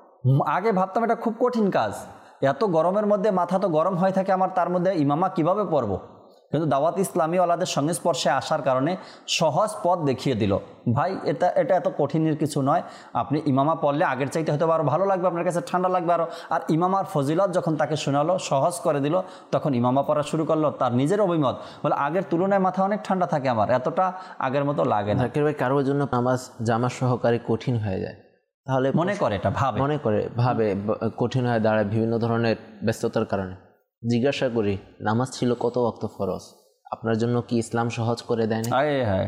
আগে ভাবতাম এটা খুব কঠিন কাজ, এত গরমের মধ্যে মাথা তো গরম হয়ে থাকে আমার, তার মধ্যে ইমামা কিভাবে পড়বো। কিন্তু দাওয়াত ইসলামী ওয়ালাদের সংস্পর্শে আসার কারণে সহজ পথ দেখিয়ে দিল, ভাই এটা এত কঠিনের কিছু নয়, আপনি ইমামা পড়লে আগের চাইতে হয়তো আরও ভালো লাগবে, আপনার কাছে ঠান্ডা লাগবে আরও। আর ইমামার ফজিলত যখন তাকে শোনালো, সহজ করে দিল, তখন ইমামা পড়া শুরু করলো। তার নিজের অভিমত বলে, আগের তুলনায় মাথা অনেক ঠান্ডা থাকে আমার, এতটা আগের মতো লাগে না। কারোর জন্য নামাজ জামাত সহকারে কঠিন হয়ে যায়, তাহলে মনে করে এটা ভাবে কঠিন হয়ে দাঁড়ায় বিভিন্ন ধরনের ব্যস্ততার কারণে। জিজ্ঞাসা করি, নামাজ ছিল কত ওয়াক্ত ফরজ? আপনার জন্য কি ইসলাম সহজ করে দেয় না?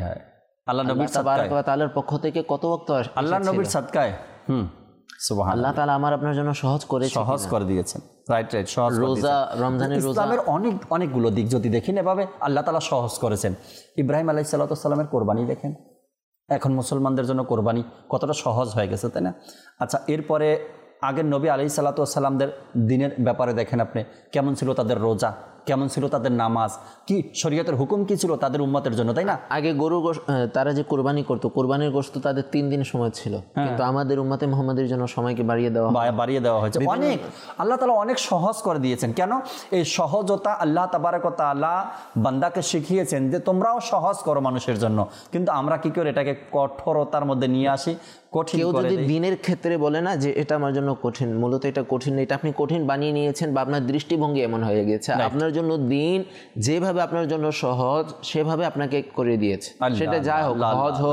আল্লাহ নবীর তাবারক ওয়া তাআলার পক্ষ থেকে কত ওয়াক্ত আল্লাহ নবীর সাদকায় সুবহানাল্লাহ, আল্লাহ তাআলা আমার আপনার জন্য সহজ করে দিয়েছেন। রাইট, সহজ। রোজা, রমজানের রোজা, ইসলামের অনেকগুলো দিক যদি দেখেন, এভাবে আল্লাহ তাআলা সহজ করেছেন। ইব্রাহিম আলাইহিস সালামের কোরবানি দেখেন, এখন মুসলমানদের জন্য কোরবানি কতটা সহজ হয়ে গেছে, তাই না? আচ্ছা, এরপরে আগের নবী আলাইহিস সালামের দিনের ব্যাপারে দেখেন আপনি, কেমন ছিল তাদের রোজা, কেমন ছিল তাদের নামাজ, কি শরীয়তের হুকুম কি ছিল তাদের উম্মতের জন্য, তাই না? আগে গরু তারা যে কোরবানি করতো, কোরবানির গোশত তাদের 3 দিন সময় ছিল, কিন্তু আমাদের উম্মতে মুহাম্মাদের জন্য সময়কে বাড়িয়ে দেওয়া হয়েছে। অনেক আল্লাহ তাআলা অনেক সহজ করে দিয়েছেন। কেন? এই সহজতা আল্লাহ তাবারক ওয়া তাআলা বান্দাকে শিখিয়েছেন যে তোমরাও সহজ করো মানুষের জন্য, কিন্তু আমরা কি করে এটাকে কঠোরতার মধ্যে নিয়ে আসি, কঠিন করে দেই। কেউ যদি দিনের ক্ষেত্রে বলে না যে এটা আমার জন্য কঠিন, মূলত এটা কঠিন না, এটা আপনি কঠিন বানিয়ে নিয়েছেন, বা আপনার দৃষ্টিভঙ্গি এমন হয়ে গেছে। আপনার জন্য দিন যেভাবে আপনার জন্য সহজ, সেভাবে আপনাকে করে দিয়েছে, সেটা যাই হোক, সহজ হোক।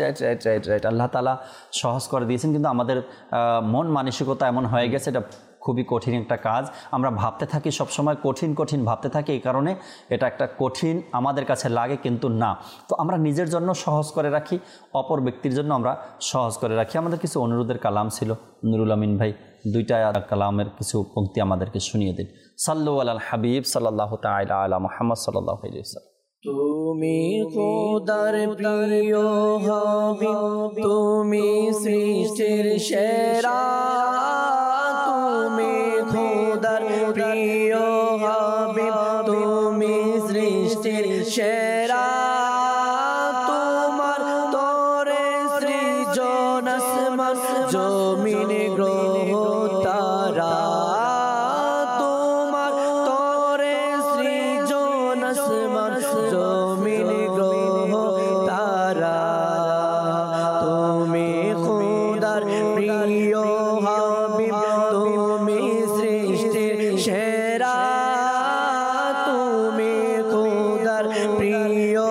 রাইট। আল্লাহ তাআলা সহজ করে দিয়েছেন, কিন্তু আমাদের মন মানসিকতা এমন হয়ে গেছে, এটা খুবই কঠিন একটা কাজ। আমরা ভাবতে থাকি সবসময় কঠিন ভাবতে থাকি, এই কারণে এটা একটা কঠিন আমাদের কাছে লাগে, কিন্তু না। তো আমরা নিজের জন্য সহজ করে রাখি, অপর ব্যক্তির জন্য আমরা সহজ করে রাখি। আমাদের কিছু অনুরোধের কালাম ছিল, নুরুল আমিন ভাই 2টা কালামের কিছু পংক্তি আমাদেরকে শুনিয়ে দিন। সাল্লু আলাল হাবিব সাল্লাল্লাহু তাআলা আলা মুহাম্মদ সাল্লাল্লাহু আলাইহি ওয়াসাল্লাম। তুমি খোদার প্রিয় হাবিব, তুমি সৃষ্টির সেরা, তুমি খোদার প্রিয় হাবিব, তুমি সৃষ্টির সেরা, তোমার তরে সৃজন আসমান জমিন গ্রহ তারা, তোমার তরে সৃজন আসমান জমিন গ্রহ তারা, তুমি খোদার প্রিয় হাবিব, তুমি সৃষ্টির সেরা, তুমি খোদার প্রিয়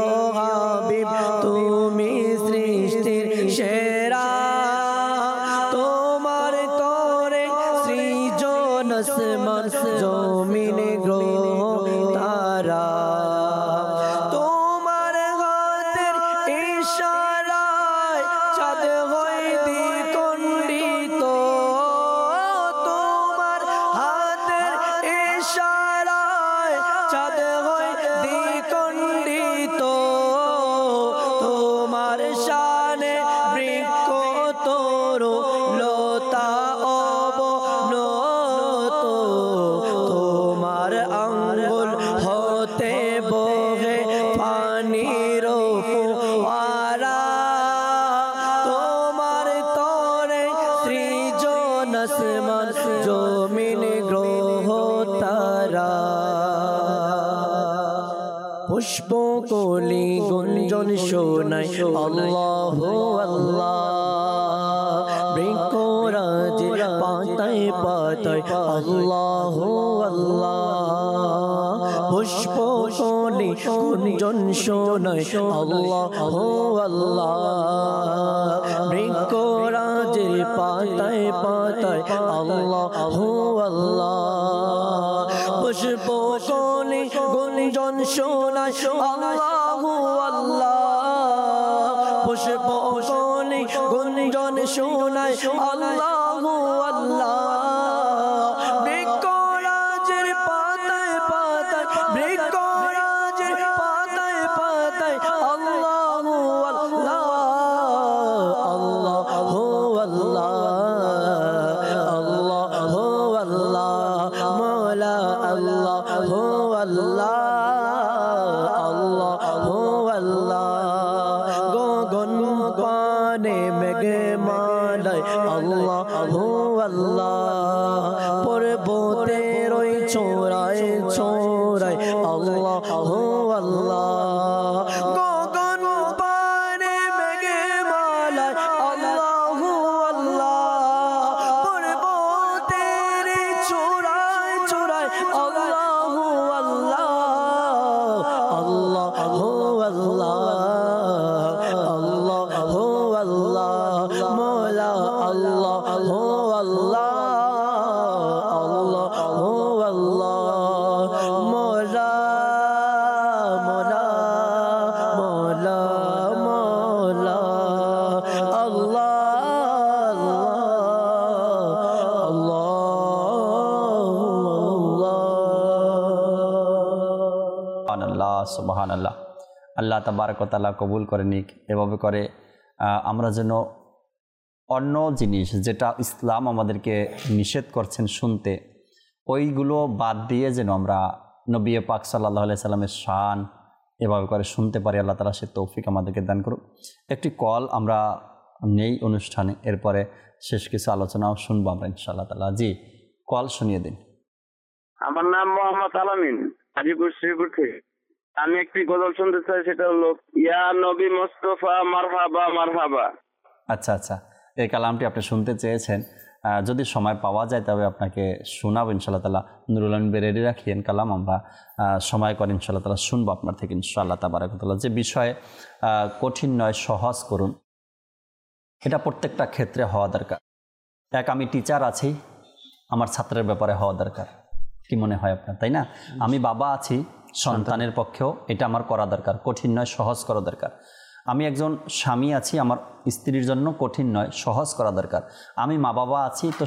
আঙ্গুল হতে বহে পানির ফোয়ারা তোমার তরে সৃজন আসমান জমিন গ্রহ তারা পুষ্প কলি গুঞ্জন শোনায় আল্লাহু আল্লাহ বৃক্ষরাজ পাতায় পাতায় আল্লাহু আল্লাহ পুষ্প কলি গুঞ্জন শোনায় আল্লাহু আল্লাহ বৃক্ষরাজের পাতায় পাতায় আল্লাহু আল্লাহ পুষ্প কলি গুঞ্জন শোনায় আল্লাহু আল্লাহ পুষ্প কলি গুঞ্জন শোনায় আল্লাহু আল্লাহ বৃক্ষরাজের পাতায় পাতায় বৃক্ষরাজের পাতায় পাতায় আল্লাহু আল্লাহ আল্লাহু আল্লাহ আল্লাহু আল্লাহ মওলা আল্লাহু আল্লাহ আল্লাহু আল্লাহ গগন পানে মেঘে মালায় আল্লাহু আল্লাহ পর্বতের ওই ছোড়ায় ছোড়ায় আল্লাহু আল্লাহ গগন পানে মেঘে মালায় আল্লাহু আল্লাহ পর্বতের ছোড়ায় ছোড়ায় আল্লাহু আল্লাহ আল্লাহু আল্লাহ আল্লাহু আল্লাহ মওলা আল্লাহু আল্লাহ আল্লাহু আল্লাহ মওলা মওলা মওলা মওলা আল্লাহ আল্লাহ সুবহানাল্লাহ। আল্লাহ তাবারক ওয়া তাআলা কবুল করে নিক। এভাবে করে আমরা যেন অন্য জিনিস যেটা ইসলাম আমাদেরকে নিষেধ করছেন শুনতে, ওইগুলো বাদ দিয়ে যেন আমরা নবী পাক সাল্লাল্লাহু আলাইহি সাল্লামের শান এভাবে করে শুনতে পারি। আল্লাহ তাআলা সে তৌফিক আমাদেরকে দান করুক। একটি কল আমরা নেই অনুষ্ঠানে, এরপরে শেষ কিছু আলোচনাও শুনবো আমরা ইনশাআল্লাহ তাআলা। জি, কল শুনিয়ে দিন। আমার নাম মোহাম্মদ আলামিন, হাজিপুর শ্রীপুর থেকে। আমি একটি গজল শুনতে চাই, সেটা হলো ইয়া নবী মুস্তাফা মারহাবা মারহাবা। আচ্ছা আচ্ছা, এই কালামটি আপনি শুনতে চেয়েছেন, যদি সময় পাওয়া যায় তবে আপনাকে শোনাবো ইনশাআল্লাহ তাআলা। নুরুল আমিন বেরেলি রাখিয়েন কালাম, আমরা সময় করে ইনশাআল্লাহ তাআলা শুনবো আপনার থেকে ইনশাআল্লাহ তাবারাক ওয়া তাআলা। যে বিষয়ে কঠিন নয় সহজ করুন, এটা প্রত্যেকটা ক্ষেত্রে হওয়া দরকার। এক আমি টিচার আছি, আমার ছাত্রের ব্যাপারে হওয়া দরকার। কি মনে হয় আপনার, তাই না? আমি বাবা আছি, সন্তানের পক্ষেও এটা আমার করা দরকার। কঠিন নয় সহজ করা দরকার। আমি একজন স্বামী আছি, আমার স্ত্রীর জন্য কঠিন নয় সহজ করা দরকার। আমি মা বাবা আছি, তো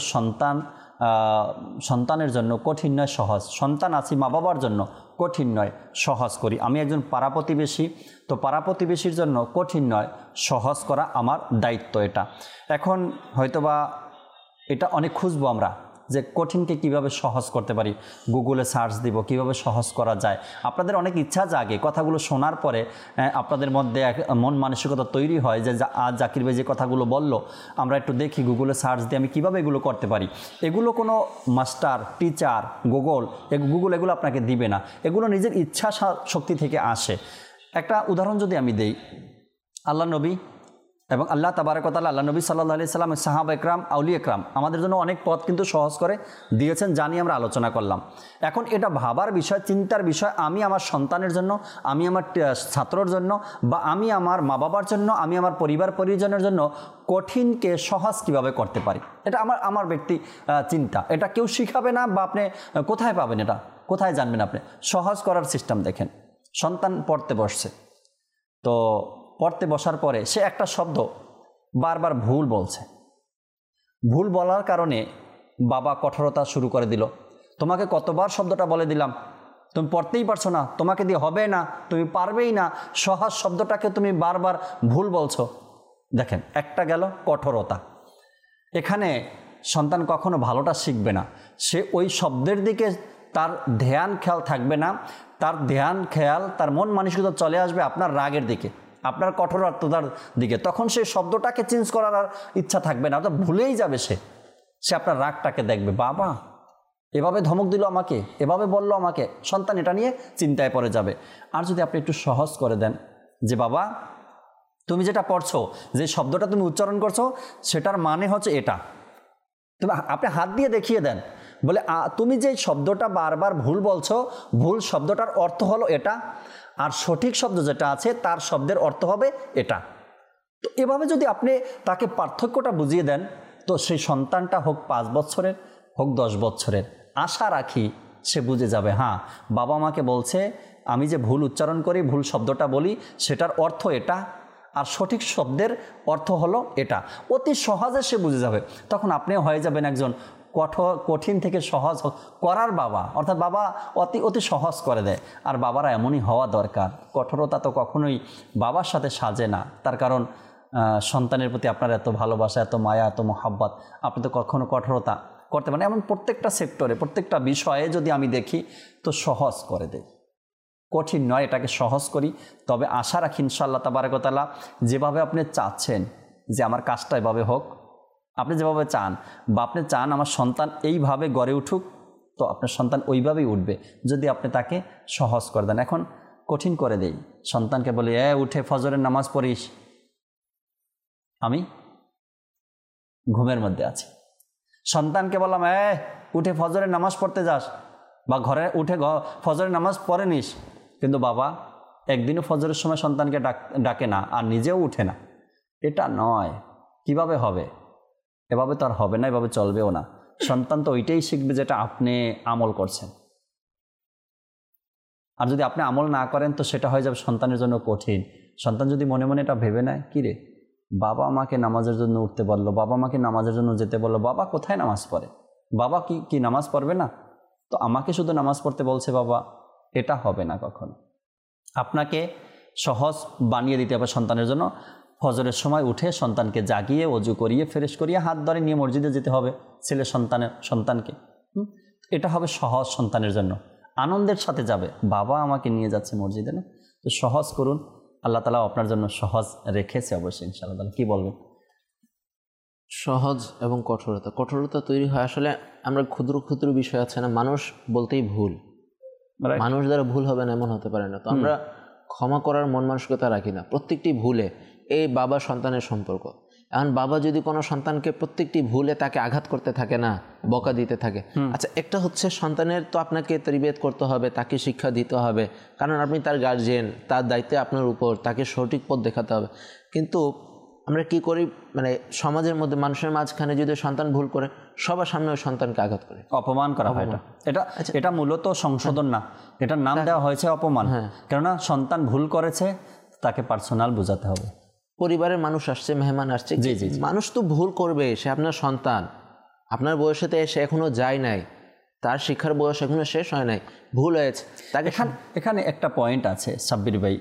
সন্তানের জন্য কঠিন নয় সহজ। সন্তান আছি, মা বাবার জন্য কঠিন নয় সহজ করি। আমি একজন পাড়া প্রতিবেশী, তো পাড়া প্রতিবেশীর জন্য কঠিন নয় সহজ করা আমার দায়িত্ব এটা। এখন হয়তোবা এটা অনেক খুঁজবো আমরা যে কঠিনকে কিভাবে সহজ করতে পারি, গুগলে সার্চ দিব কিভাবে সহজ করা যায়। আপনাদের অনেক ইচ্ছা জাগে, কথাগুলো শোনার পরে আপনাদের মধ্যে এক মন মানসিকতা তৈরি হয় যে আজ জাকির ভাই যে কথাগুলো বলল, আমরা একটু দেখি গুগলে সার্চ দিয়ে আমি কিভাবে এগুলো করতে পারি। এগুলো কোনো মাস্টার, টিচার, গুগল এগুলো আপনাকে দিবে না, এগুলো নিজের ইচ্ছা শক্তি থেকে আসে। একটা উদাহরণ যদি আমি দেই, আল্লাহ নবী এবং আল্লাহ তাবারক ওয়া তাআলা আল্লাহ নবী সাল্লাল্লাহু আলাইহি সাল্লাম, সাহাবা একরাম, আউলিয়া একরাম আমাদের জন্য অনেক পথ কিন্তু সহজ করে দিয়েছেন, জানি আমরা আলোচনা করলাম। এখন এটা ভাবার বিষয়, চিন্তার বিষয়, আমি আমার সন্তানের জন্য, আমি আমার ছাত্রর জন্য, বা আমি আমার মা বাবার জন্য, আমি আমার পরিবার পরিজনের জন্য কঠিনকে সহজ কিভাবে করতে পারি। এটা আমার ব্যক্তি চিন্তা। এটা কেউ শিখাবে না, বা আপনি কোথায় পাবেন, এটা কোথায় জানবেন আপনি? সহজ করার সিস্টেম দেখেন। সন্তান পড়তে বসছে, তো পড়তে বসার পরে সে একটা শব্দ বারবার ভুল বলছে। ভুল বলার কারণে বাবা কঠোরতা শুরু করে দিল। তোমাকে কতবার শব্দটা বলে দিলাম, তুমি পড়তেই পারছো না, তোমাকে দিয়ে হবে না, তুমি পারবেই না, সহজ শব্দটাকে তুমি বারবার ভুল বলছো। দেখেন, একটা গেল কঠোরতা। এখানে সন্তান কখনো ভালোটা শিখবে না, সে ওই শব্দের দিকে তার ধ্যান খেয়াল থাকবে না, তার ধ্যান খেয়াল তার মন মানসিকতা চলে আসবে আপনার রাগের দিকে, আপনার কঠোরতার দিকে। তখন সেই শব্দটাকে চেঞ্জ করার আর ইচ্ছা থাকবে না, অর্থাৎ ভুলেই যাবে সে আপনার রাগটাকে দেখবে, বাবা এভাবে ধমক দিল আমাকে, এভাবে বলল আমাকে, সন্তান এটা নিয়ে চিন্তায় পড়ে যাবে। আর যদি আপনি একটু সহজ করে দেন যে বাবা তুমি যেটা পড়ছো, যে শব্দটা তুমি উচ্চারণ করছো সেটার মানে হচ্ছে এটা, তুমি আপনি হাত দিয়ে দেখিয়ে দেন, বলে তুমি যে শব্দটা বারবার ভুল বলছো, ভুল শব্দটার অর্থ হলো এটা, আর সঠিক শব্দ যেটা আছে তার শব্দের অর্থ হবে এটা। তো এভাবে যদি আপনি তাকে পার্থক্যটা বুঝিয়ে দেন, তো সেই সন্তানটা হোক 5 বছরের হোক 10 বছরের, আশা রাখি সে বুঝে যাবে, হ্যাঁ বাবা আমাকে বলছে আমি যে ভুল উচ্চারণ করি, ভুল শব্দটা বলি সেটার অর্থ এটা, আর সঠিক শব্দের অর্থ হলো এটা। অতি সহজে সে বুঝে যাবে। তখন আপনিও হয়ে যাবেন একজন কঠিন থেকে সহজ করার বাবা, অর্থাৎ বাবা অতি সহজ করে দেয়। আর বাবারা এমনই হওয়া দরকার। কঠোরতা তো কখনোই বাবার সাথে সাজে না, তার কারণ সন্তানের প্রতি আপনার এত ভালোবাসা, এত মায়া, এত মোহাব্বত, আপনি তো কখনো কঠোরতা করতে পারেন। এমন প্রত্যেকটা সেক্টরে, প্রত্যেকটা বিষয়ে যদি আমি দেখি তো সহজ করে দেয়, কঠিন নয়, এটাকে সহজ করি। তবে আশা রাখি ইনশাআল্লাহ তাবারাক ওয়া তাআলা যেভাবে আপনি চাচ্ছেন যে আমার কাজটা এভাবে হোক, আপনি যেভাবে চান বা আপনি চান আমার সন্তান এইভাবে গড়ে উঠুক, তো আপনার সন্তান ওইভাবেই উঠবে যদি আপনি তাকে সহজ করে দেন। এখন কঠিন করে দেই, সন্তানকে বলি উঠে ফজরের নামাজ পড়িস, আমি ঘুমের মধ্যে আছি। সন্তানকে বললাম উঠে ফজরের নামাজ পড়তে যাস, বা ঘরে উঠে ফজরের নামাজ পড়ে নিস, কিন্তু বাবা একদিনও ফজরের সময় সন্তানকে ডাকে না আর নিজেও উঠে না। এটা নয়, কিভাবে হবে? এভাবে তো আর হবে না, এভাবে চলবেও না। সন্তান তো ওইটাই শিখবে যেটা আপনি আমল করছেন। আর যদি আপনি আমল না করেন তো সেটা হয়ে যাবে সন্তানের জন্য কঠিন। সন্তান যদি মনে মনে এটা ভেবে নেয়, কিরে বাবা আমাকে নামাজের জন্য উঠতে বললো, বাবা আমাকে নামাজের জন্য যেতে বললো, বাবা কোথায় নামাজ পড়ে, বাবা কি নামাজ পড়বে না, তো আমাকে শুধু নামাজ পড়তে বলছে বাবা, এটা হবে না কখনো। আপনাকে সহজ বানিয়ে দিতে হবে সন্তানের জন্য। ফজরের সময় উঠে সন্তানকে জাগিয়ে অজু করিয়ে ফ্রেশ করিয়ে হাত ধরে নিয়ে মসজিদে যেতে হবে ছেলে সন্তানকে। এটা হবে সহজ সন্তানের জন্য, আনন্দের সাথে যাবে, বাবা আমাকে নিয়ে যাচ্ছে মসজিদে না। তো সহজ করুন, আল্লাহ তাআলা আপনার জন্য সহজ রেখেছে অবশ্যই ইনশাআল্লাহ। কি বলবেন? সহজ এবং কঠোরতা তৈরি হয় আসলে আমরা ক্ষুদ্র ক্ষুদ্র বিষয় আছে না, মানুষ বলতেই ভুল, মানুষ দ্বারা ভুল হবে না এমন হতে পারে না। তো আমরা ক্ষমা করার মন মানসিকতা রাখি না প্রত্যেকটি ভুলে। এই বাবা সন্তানের সম্পর্ক, এখন বাবা যদি কোনো সন্তানকে প্রত্যেকটি ভুলে তাকে আঘাত করতে থাকে না, বকা দিতে থাকে, আচ্ছা একটা হচ্ছে সন্তানের তো আপনাকে তরবিয়ত করতে হবে, তাকে শিক্ষা দিতে হবে, কারণ আপনি তার গার্জিয়ান, তার দায়িত্বে আপনার উপর, তাকে সঠিক পথ দেখাতে হবে। কিন্তু আমরা কি করি, মানে সমাজের মধ্যে মানুষের মাঝখানে যদি সন্তান ভুল করে সবার সামনে ওই সন্তানকে আঘাত করে, অপমান করা হয়। এটা মূলত সংশোধন না, এটার নাম দেওয়া হয়েছে অপমান। কেননা সন্তান ভুল করেছে, তাকে পার্সোনাল বোঝাতে হবে। পরিবারের মানুষ আসছে, মেহমান আসছে, মানুষ তো ভুল করবে, সে আপনার সন্তান, আপনার বয়সেতে সে এখনো যায় নাই, তার শিক্ষার বয়স এখনো শেষ হয় নাই, ভুল হয়েছে তাকে। এখানে একটা পয়েন্ট আছে সাব্বির ভাই,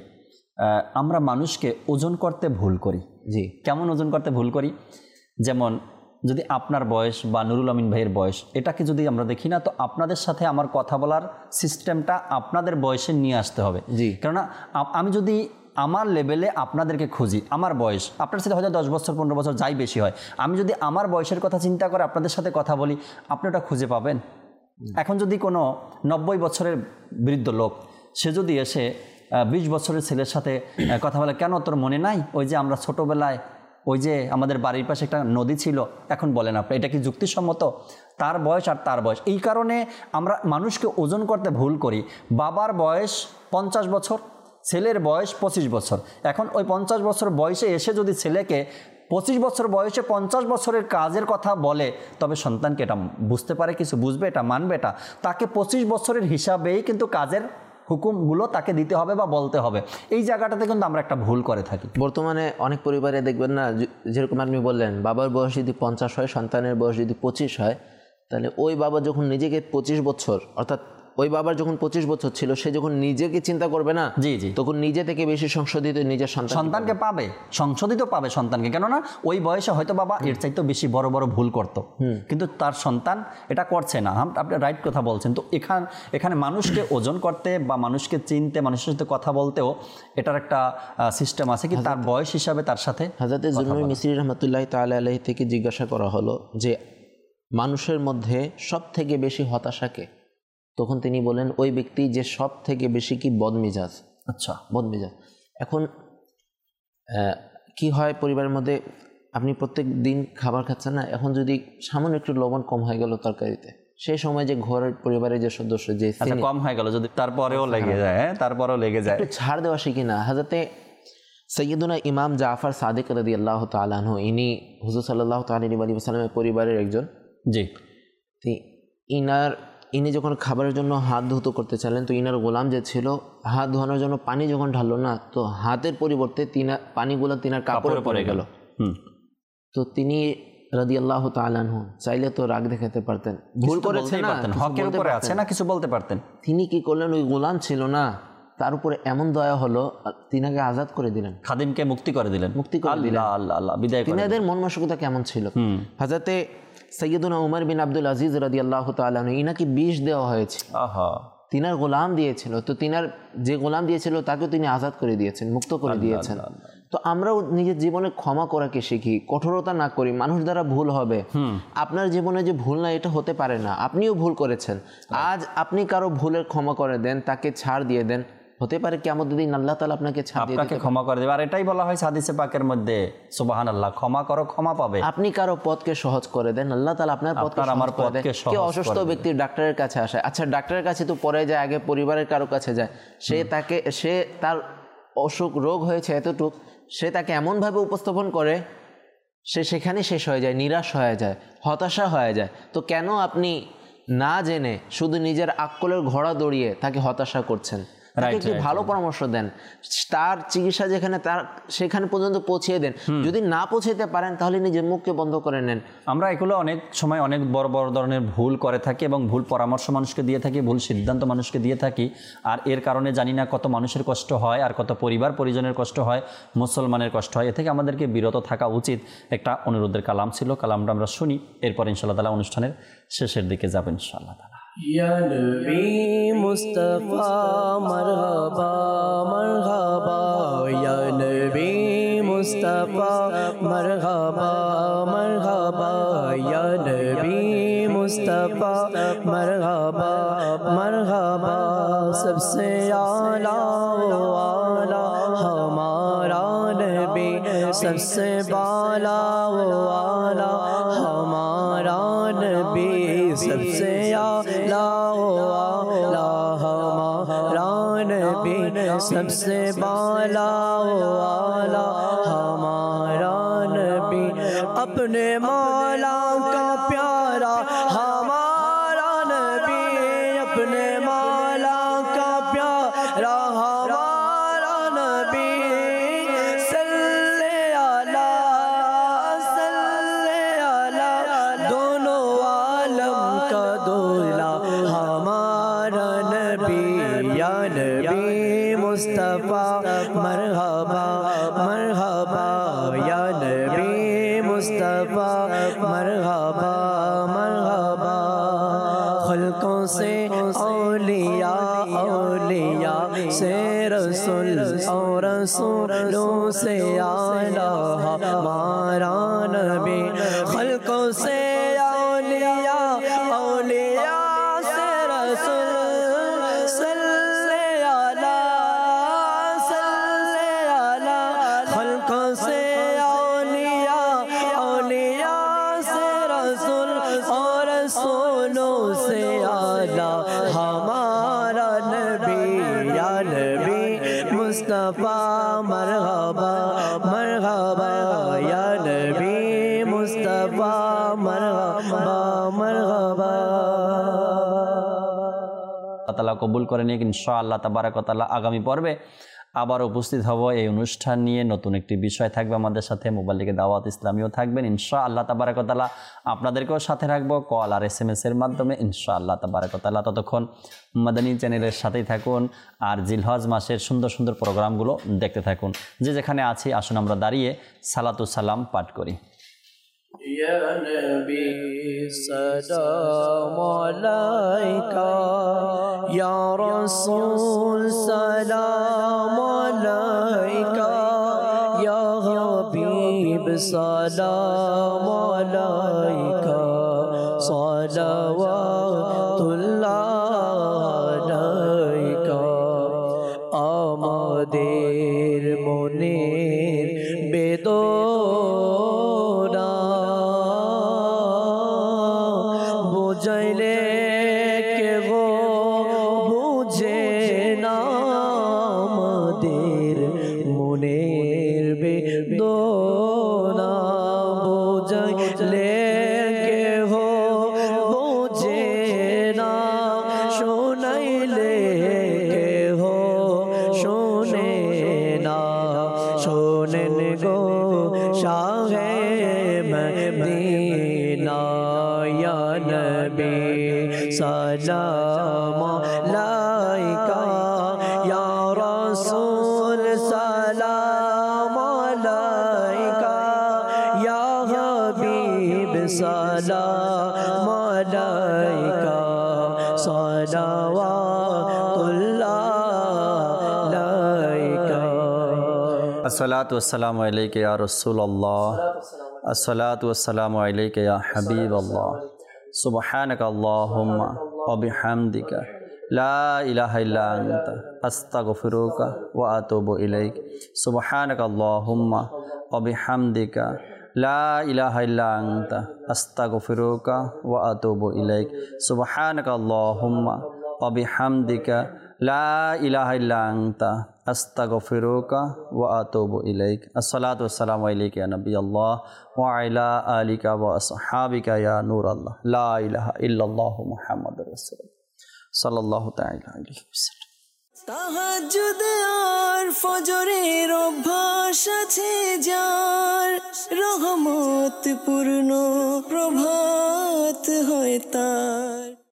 আমরা মানুষকে ওজন করতে ভুল করি। জি, কেমন ওজন করতে ভুল করি? যেমন যদি আপনার বয়স বা নুরুল আমিন ভাইয়ের বয়স, এটাকে যদি আমরা দেখি না, তো আপনাদের সাথে আমার কথা বলার সিস্টেমটা আপনাদের বয়সে নিয়ে আসতে হবে। জি, কেননা আমি যদি আমার লেভেলে আপনাদেরকে খুঁজি, আমার বয়স আপনার সাথে হয়তো 10 বছর 15 বছর যাই বেশি হয়, আমি যদি আমার বয়সের কথা চিন্তা করে আপনাদের সাথে কথা বলি, আপনি ওটা খুঁজে পাবেন। এখন যদি কোনো 90 বছরের বৃদ্ধ লোক সে যদি এসে 20 বছরের ছেলের সাথে কথা বলে, কেন তোর মনে নাই ওই যে আমরা ছোটোবেলায় ওই যে আমাদের বাড়ির পাশে একটা নদী ছিল, এখন বলেন আপনি এটা কি যুক্তিসম্মত? তার বয়স আর তার বয়স, এই কারণে আমরা মানুষকে ওজন করতে ভুল করি। বাবার বয়স 50 বছর, ছেলের বয়স 25 বছর। এখন ওই 50 বছর বয়সে এসে যদি ছেলেকে 25 বছর বয়সে 50 বছরের কাজের কথা বলে, তবে সন্তানকে এটা বুঝতে পারে, কিছু বুঝবে, এটা মানবে, এটা তাকে 25 বছরের হিসাবেই কিন্তু কাজের হুকুমগুলো তাকে দিতে হবে বা বলতে হবে। এই জায়গাটাতে কিন্তু আমরা একটা ভুল করে থাকি। বর্তমানে অনেক পরিবারে দেখবেন না, যেরকম আপনি বললেন বাবার বয়স যদি 50 হয়, সন্তানের বয়স যদি 25 হয়, তাহলে ওই বাবা যখন নিজেকে 25 বছর অর্থাৎ ওই বাবার যখন 25 বছর ছিল, সে যখন নিজেকে চিন্তা করবে না, জি জি, তখন নিজে থেকে বেশি সংশোধিত নিজের সন্তানকে পাবে, সংশোধিত পাবে সন্তানকে। কেননা ওই বয়সে হয়তো বাবা এর চাইতে বেশি বড় বড় ভুল করত, কিন্তু তার সন্তান এটা করছে না। আপনি রাইট কথা বলছেন। তো এখানে মানুষকে ওজন করতে বা মানুষকে চিনতে, মানুষের সাথে কথা বলতেও এটার একটা সিস্টেম আছে কি তার বয়স হিসাবে তার সাথে। হযরত জুননুন মিসরি রহমতুল্লাহ তাআলা আলাইহি থেকে জিজ্ঞাসা করা হলো যে মানুষের মধ্যে সব থেকে বেশি হতাশাকে, তখন তিনি বলেন ওই ব্যক্তি যে সব থেকে বেশি কি বদমেজাজ। আচ্ছা, বদমেজাজ। এখন কি হয় পরিবারের মধ্যে, আপনি প্রত্যেক দিন খাবার খাচ্ছেন না, এখন যদি সামান্য একটু লবণ কম হয়ে গেল তরকারিতে, সেই সময় যে ঘরের পরিবারের যে সদস্য যে কম হয়ে গেল যদি তারপরেও লেগে যায়, তারপরেও লেগে যায়, একটু ছাড় দেওয়া শিখি না। হযরতে সৈয়দুনা ইমাম জাফর সাদিক রাদিয়াল্লাহু তাআলা আনহু, ইনি হুজুর সাল্লাল্লাহু তাআলা আলাইহি ওয়াসাল্লামের পরিবারের একজন। জি। ইনি যখন খাবারের জন্য হাত ধুতো করতে চাইলেন, তো ইনার গোলাম যে ছিল হাত ধোয়ানোর জন্য পানি যখন ঢাললো না, তো হাতের পরিবর্তে পানিগুলো তিনার কাপড়ে পড়ে গেল। তো তিনি রাদিয়াল্লাহু তাআলা আনহু চাইলে তো রাগ দেখাতে পারতেন, ভুল করেছেন না, হকের উপরে আছে না, কিছু বলতে পারতেন। তিনি কি করলেন, ওই গোলাম ছিল না, তার উপরে এমন দয়া হলো, তিনাকে আজাদ করে দিলেন, খাদিমকে মুক্তি করে দিলেন, আল্লাহ আল্লাহ বিদায় করেন। তিনাদের মন মানসিকতা কেমন ছিল। হযরতে সৈয়দুনা উমর বিন আব্দুল আজিজ রাদিয়াল্লাহু তাআলা আনহু, ইনাকে বিষ দেওয়া হয়েছে, তিনার গোলাম দিয়েছিল, তো তিনার যে গোলাম দিয়েছিল তাকেও তিনি আজাদ করে দিয়েছেন, মুক্ত করে দিয়েছেন। তো আমরাও নিজের জীবনে ক্ষমা করাকে শিখি, কঠোরতা না করি। মানুষ দ্বারা ভুল হবে, আপনার জীবনে যে ভুল না এটা হতে পারে না, আপনিও ভুল করেছেন, আজ আপনি কারো ভুলের ক্ষমা করে দেন, তাকে ছাড় দিয়ে দেন, হতে পারে কিয়ামতের দিন আল্লাহ তাআলা আপনাকে ছাড় দিয়ে দিতে, ক্ষমা করে দেবে। আর এটাই বলা হয় হাদিসে পাকের মধ্যে, সুবহানাল্লাহ, ক্ষমা করো ক্ষমা পাবে। আপনি কারো পথকে সহজ করে দেন, আল্লাহ তাআলা আপনার পথকে সহজ করে দেন। কেউ অসুস্থ ব্যক্তি ডাক্তারের কাছে আসে, আচ্ছা ডাক্তারের কাছে তো পরে যায়, আগে পরিবারের কারো কাছে যায়, সে তার অসুখ রোগ হয়েছে এতটুক, সে তাকে এমনভাবে উপস্থাপন করে সে সেখানে শেষ হয়ে যায়, নিরাশ হয়ে যায়, হতাশা হয়ে যায়। তো কেন আপনি না জেনে শুধু নিজের আক্কেলের ঘোড়া দৌড়িয়ে তাকে হতাশা করছেন? তাকে একটু ভালো পরামর্শ দেন, তার চিকিৎসা যেখানে তার সেখানে পর্যন্ত পৌঁছিয়ে দেন। যদি না পৌঁছাতে পারেন তাহলে নিজের মুখকে বন্ধ করে নেন। আমরা এগুলো অনেক সময় অনেক বড় বড় ধরনের ভুল করে থাকি এবং ভুল পরামর্শ মানুষকে দিয়ে থাকি, ভুল সিদ্ধান্ত মানুষকে দিয়ে থাকি, আর এর কারণে জানি না কত মানুষের কষ্ট হয় আর কত পরিবার পরিজনের কষ্ট হয়, মুসলমানের কষ্ট হয়। এ থেকে আমাদেরকে বিরত থাকা উচিত। একটা অনুরোধের কালাম ছিল, কালামটা আমরা শুনি, এরপর ইনশাআল্লাহ তাআলা অনুষ্ঠানের শেষের দিকে যাব ইনশাআল্লাহ তাআলা। या नबी मुस्तफा मरहबा मरहबा, या नबी मुस्तफा मरहबा मरहबा, या नबी मुस्तफा मरहबा मरहबा। सबसे आला वाला हमारा नबी, सबसे बाला वाला हमारा नबी, सबसे आला वाला हमारा नबी, सबसे बाला वाला हमारा नबी। अपने मौला का प्यारा हमारा नबी, अपने मौला का प्यारा हमारा नबी। सल्ले अला दोनों आलम का दूल्हा हमारा नबी, या नबी मुस्तफा मरहबा मरहबा, या नबी मुस्तफा मरहबा मरहबा। खल्कों से औलिया औलिया से रसूल और रसूलों से आला हमारा नबी। खल्कों से औलिया औलिया से रसूल, सल्ले अला खल्कों से औलिया औलिया से रसूल और रसूलों से आला हमारा नबी, या नबी मुस्तफा मरहबा मरहबा, या नबी मुस्तफा मरहबा मरहबा। আল্লাহ তাআলা কবুল করে নিয়ে ইনশাআল্লাহ তাবারাক ওয়া তাআলা আগামী পর্বে আবার উপস্থিত হব এই অনুষ্ঠান নিয়ে। নতুন একটি বিষয় থাকবে আমাদের সাথে, মোবাইল থেকে দাওয়াত ইসলামীও থাকবেন ইনশাআল্লাহ তাবারাক ওয়া তাআলা। আপনাদেরকেও সাথে রাখবো কল আর SMS এর মাধ্যমে ইনশাআল্লাহ তাবারাক ওয়া তাআলা। ততক্ষণ মাদানী চ্যানেলের সাথেই থাকুন আর জিলহজ মাসের সুন্দর সুন্দর প্রোগ্রামগুলো দেখতে থাকুন। যে যেখানে আছি আসুন আমরা দাঁড়িয়ে সালাতু সালাম পাঠ করি। ইয়া নবী সালাম আলাইকা, ইয়া রাসূল সালাম আলাইকা, ইয়া হাবিব সালাম আলাইকা, সালাওয়াতুল্লাহ আলাইকা। আমাদের মনের বেদনা বুঝাইলে কেহ বুঝে না, আমাদের মনের বেদনা বুঝাইলে কেহ বুঝে না, শোনাইলে কেহ শোনে না। শোনেন গো শাহে মদিনা, ইয়া নবী সালাম আলাইকা, ইয়া রাসূল সালাম আলাইকা, ইয়া হাবিব সালাম আলাইকা, সালাওয়াতুল্লাহ আলাইকা। আসসালাতু ওয়াসসালামু আলাইকা ইয়া রাসূলুল্লাহ, আসসালাতু ওয়াসসালামু আলাইকা ইয়া হাবিবাল্লাহ, সুবহানাকা আল্লাহুম্মা ওয়া বিহামদিকা লা ইলাহা ইল্লা আনতা আস্তাগফিরুকা ওয়া আতুবু ইলাইক, সুবহানাকা আল্লাহুম্মা ওয়া বিহামদিকা লা ইলাহা ইল্লা আনতা আস্তাগফিরুকা ওয়া আতুবু ইলাইক, সুবহানাকা আল্লাহুম্মা ওয়া বিহামদিকা লা ইলাহা ইল্লা আনতা আস্তাগফিরুকা ওয়া আতুবু ইলাইক। আসসালাতু ওয়াসসালামু আলাইকা ইয়া নবিয়াল্লাহ ওয়া আলা আলিকা ওয়া আসহাবিকা ইয়া নূরাল্লাহ, লা ইলাহা ইল্লাল্লাহু মুহাম্মাদুর রাসূলুল্লাহ সাল্লাল্লাহু তাআলা আলাইহি ওয়াসাল্লাম। তাহাজ্জুদ আর ফজরের অভ্যাস আছে যার, রহমত পূর্ণ প্রভাত হয় তার।